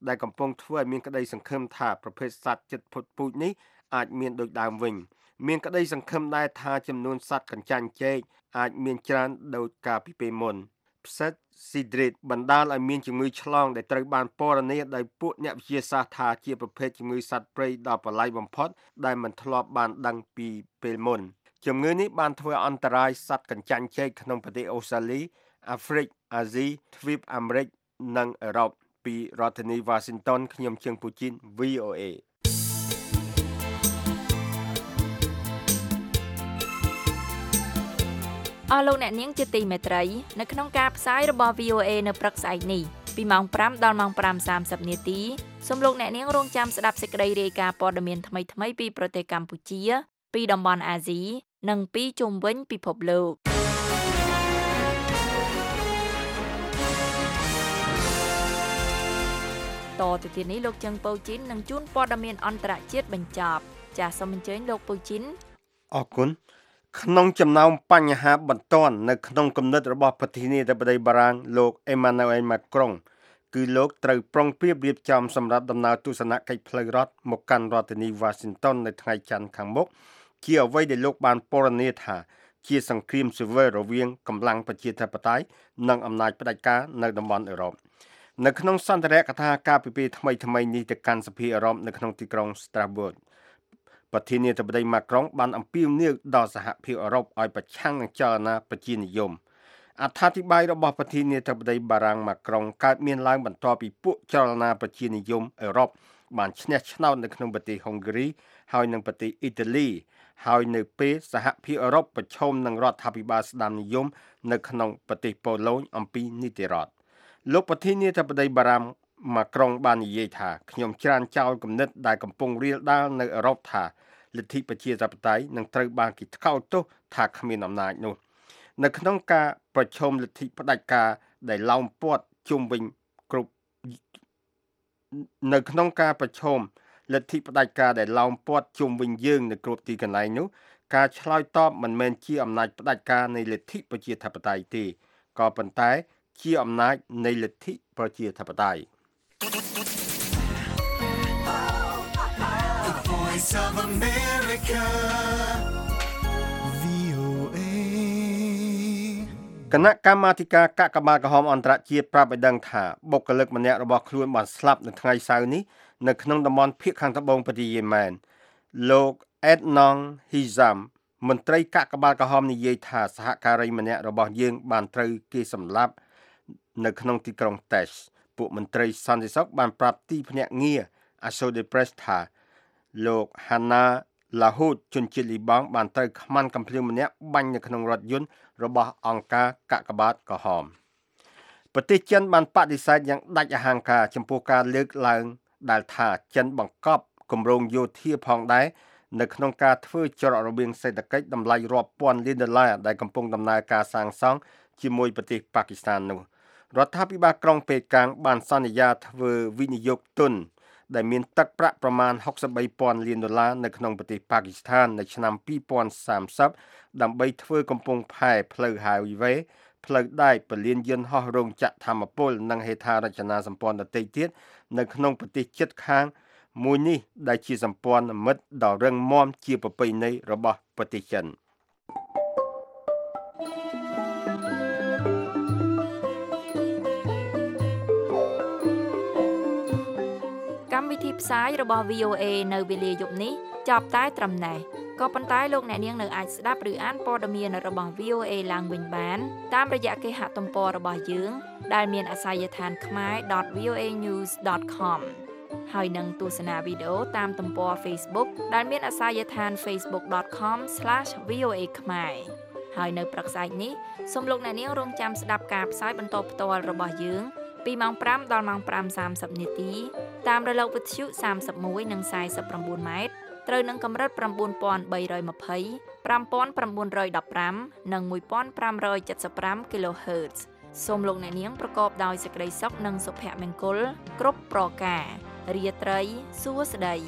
ដែលកំពុងធ្វើឲ្យមានក្តីសង្ឃឹមថាប្រភេទសត្វជិតផុតពូជនេះអាចមានដូចដើមវិញមានក្តីសង្ឃឹមដែរថាចំនួនសត្វកញ្ចាញ់ចេកអាចមានច្រើនដូចកាលពីពេលមុនផ្សិតស៊ីដ្រីតបណ្ដាលឲ្យមានជំងឺឆ្លងដែលត្រូវបានពណ៌នាដោយពួកអ្នកវិទ្យាសាស្ត្រថាជាប្រភេទជំងឺសត្វព្រៃដ៏ប្រឡាយបំផុតដែលមិនធ្លាប់បានដឹងពីពេលមុនជំងឺនេះបានធ្វើអន្តរាយសត្វកញ្ចាញ់ចេកក្នុងប្រទេសអូស្ត្រាលីអាហ្វ្រិកអាស៊ីទ្វីបអាមេរិកនិងអឺរ៉ុបពីរដ្ឋធានី Washington ខ្ញុំជើងពូជីន V O A អស់លោកអ្នកនាងជាទីមេត្រីនៅក្នុងការផ្សាយរបស់ V O A នៅព្រឹកស្អែកនេះពីម៉ោងប្រាំដល់ម៉ោងប្រាំសាមសិបនាទីសូមលោកអ្នកនាងរងចាំស្ដាប់សេចក្តីរាយការណ៍ព័ត៌មានថ្មីៗពីប្រទេសកម្ពុជាពីតំបន់អាស៊ីនិងពីជុំវិញពិភពលោកតទៅទៀតនេះលោកជើងពូជីននឹងជួនព័ត៌មានអន្តរជាតិបញ្ចប់ចាសសូមអញ្ជើញលោកពូជីនអរគុណក្នុងចំណោមបញ្ហាបន្ទាន់នៅក្នុងគំនិតរបស់ប្រធានាធិបតីបារាំងលោក Emmanuel Macron គឺលោកត្រូវប្រុងប្រៀបរៀបចំសម្រាប់ដំណើរទស្សនកិច្ចផ្លូវរដ្ឋមកកាន់រដ្ឋធានី Washington នៅថ្ងៃច័ន្ទខាងមុខជាអ្វីដែលលោកបានពណ៌នាថាជាសង្គ្រាមស៊ីវិលរវាងកម្លាំងប្រជាធិបតេយ្យនិងអំណាចផ្ដាច់ការនៅតំបន់អឺរ៉ុបនៅក្នុងសន្ទរកថាការពិភាក្សាថ្មីថ្មីនេះទៅកាន់សភាអឺរ៉ុបនៅក្នុងទីក្រុង Strasbourg ប្រធានាធិបតី Macron បានអំពាវនាវដល់សហភាពអឺរ៉ុបឲ្យប្រឆាំងនឹងចលនាប្រជានិយមអត្ថាធិប្បាយរបស់ប្រធានាធិបតីបារាំង Macron កើតមានឡើងបន្ទាប់ពីពួកចលនាប្រជានិយមអឺរ៉ុបបានឈ្នះឆ្នោតនៅក្នុងប្រទេសហុងហ្គារីហើយនិងប្រទេសអ៊ីតាលីហើយនៅពេលសហភាពអឺរ៉ុបប្រឈមនឹងរដ្ឋាភិបាលស្ដាមនិយមនៅក្នុងប្រទេសប៉ូឡូញអំពីនីតិរដ្ឋលោកប្រធានាធិបតីបារាំង Macron បាននិយាយថាខ្ញុំច្រានចោលគំនិតដែលកំពុងរាលដាលនៅអឺរ៉ុបថាលទ្ធិប្រជាធិបតេយ្យនឹងត្រូវបានគេថ្កោលទោសថាគ្មានអំណាចនោះនៅក្នុងការប្រជុំលទ្ធិផ្ដាច់ការដែលឡោមព័ទ្ធជុំវិញគ្រប់នៅក្នុងការប្រជុំលទ្ធិផ្ដាច់ការដែលឡោមព័ទ្ធជុំវិញយើងនៅគ្រប់ទីកន្លែងនោះការឆ្លើយតបមិនមែនជាអំណាចផ្ដាច់ការនៃលទ្ធិប្រជាធិបតេយ្យទេក៏ប៉ុន្តែជាអំណាចនៃលទ្ធិប្រជាធិបតេយ្យ Voice of America គណៈកម្មាធិការកាកបាទក្រហមអន្តរជាតិប្រាប់ឲ្យដឹងថាបុគ្គលិកម្នាក់របស់ខ្លួនបានស្លាប់នៅថ្ងៃសៅរ៍នេះនៅក្នុងតំបន់ភាគខាងត្បូងប្រទេសយេម៉ែនលោក Adnan Hizam មន្ត្រីកាកបាទក្រហមនិយាយថាសហការីម្នាក់របស់យើងបានត្រូវគេសម្លាប់នៅក្នុងទីក្រុងតេសពួកមន្ត្រីសន្តិសុខបានប្រាប់ទីភ្នាក់ងារ Associated Press ថាលោក Hana Lahoud ជនជាតិលីបង់បានត្រូវខ្មាន់កំភ្លើងម្នាក់បាញ់នៅក្នុងរថយន្តរបស់អង្គការកាកបាទក្រហមប្រទេសចិនបានបដិសេធយ៉ាងដាច់អហង្ការចំពោះការលើកឡើងដែលថាចិនបង្កប់គម្រោងយោធាផងដែរនៅក្នុងការធ្វើច្រករបៀងសេដ្ឋកិច្ចតម្លៃរាប់ពាន់លានដុល្លារដែលកំពុងដំណើរការសាងសង់ជាមួយប្រទេសប៉ាគីស្ថាននោះរដ្ឋាភិបាលក្រុងប៉េកាំងបានសន្យាធ្វើវិនិយោគទុនដែលមានទឹកប្រាក់ប្រមាណហុកសិបបីពាន់លានដុល្លារនៅក្នុងប្រទេសប៉ាគីស្ថាននៅឆ្នាំពីរពាន់សាមសិបដើម្បីធ្វើកំពង់ផែផ្លូវ Highway ផ្លូវដែកពលានយន្តហោះរោងចក្រថាមពលនិងហេដ្ឋារចនាសម្ព័ន្ធដទៃទៀតនៅក្នុងប្រទេសជិតខាងមួយនេះដែលជាសម្ព័ន្ធមិត្តដ៏រឹងមាំជាប្រពៃណីរបស់ប្រទេសចិនកម្មវិធីផ្សាយរបស់ V O A នៅវេលាយប់នេះចប់តែត្រឹមណេះក៏ប៉ុន្តែលោកអ្នកនាងនៅអាចស្ដាប់ឬអានព័ត៌មានរបស់ V O A ឡើងវិញបានតាមរយៈគេហទំព័ររបស់យើងដែលមានអាសយដ្ឋាន ខ្មែរ ដត វី អូ เอ นิวส์ ដត คอม ហើយនឹងទស្សនាវីដេអូតាមទំព័រ Facebook ដែលមានអាសយដ្ឋាន ហ្វេសប៊ុក ដត คอม ស្លាស វី អូ เอ ខ្មែរហើយនៅព្រឹកស្អែកនេះសូមលោកអ្នកនាងរងចាំស្ដាប់ការផ្សាយបន្តផ្ទាល់របស់យើងពីម៉ោងប្រាំដល់ម៉ោងប្រាំសាមសិបនាទីតាមរលកវិទ្យុសាមសិបមួយនិងខ្សែសិប៩ម៉ែត្រត្រូវនឹងកម្រិត៩ពាន់បីរយម្ភៃ ប្រាំពាន់៩រយដប់ប្រាំនិងមួយពាន់ប្រាំរយседមប្រាំ kHz សូមលោកអ្នកនាងប្រកបដោយសេចក្តីសុខនិងសុភមង្គលគ្រប់ប្រការរាត្រីសួស្តី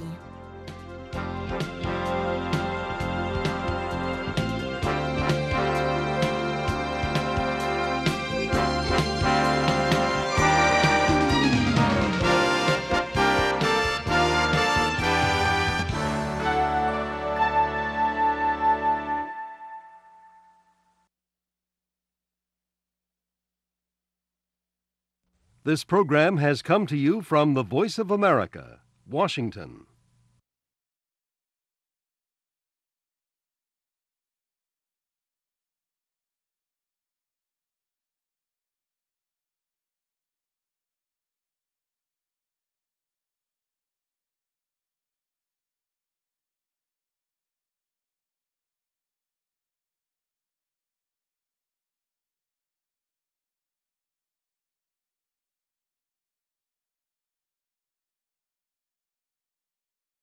This program has come to you from the Voice of America, Washington.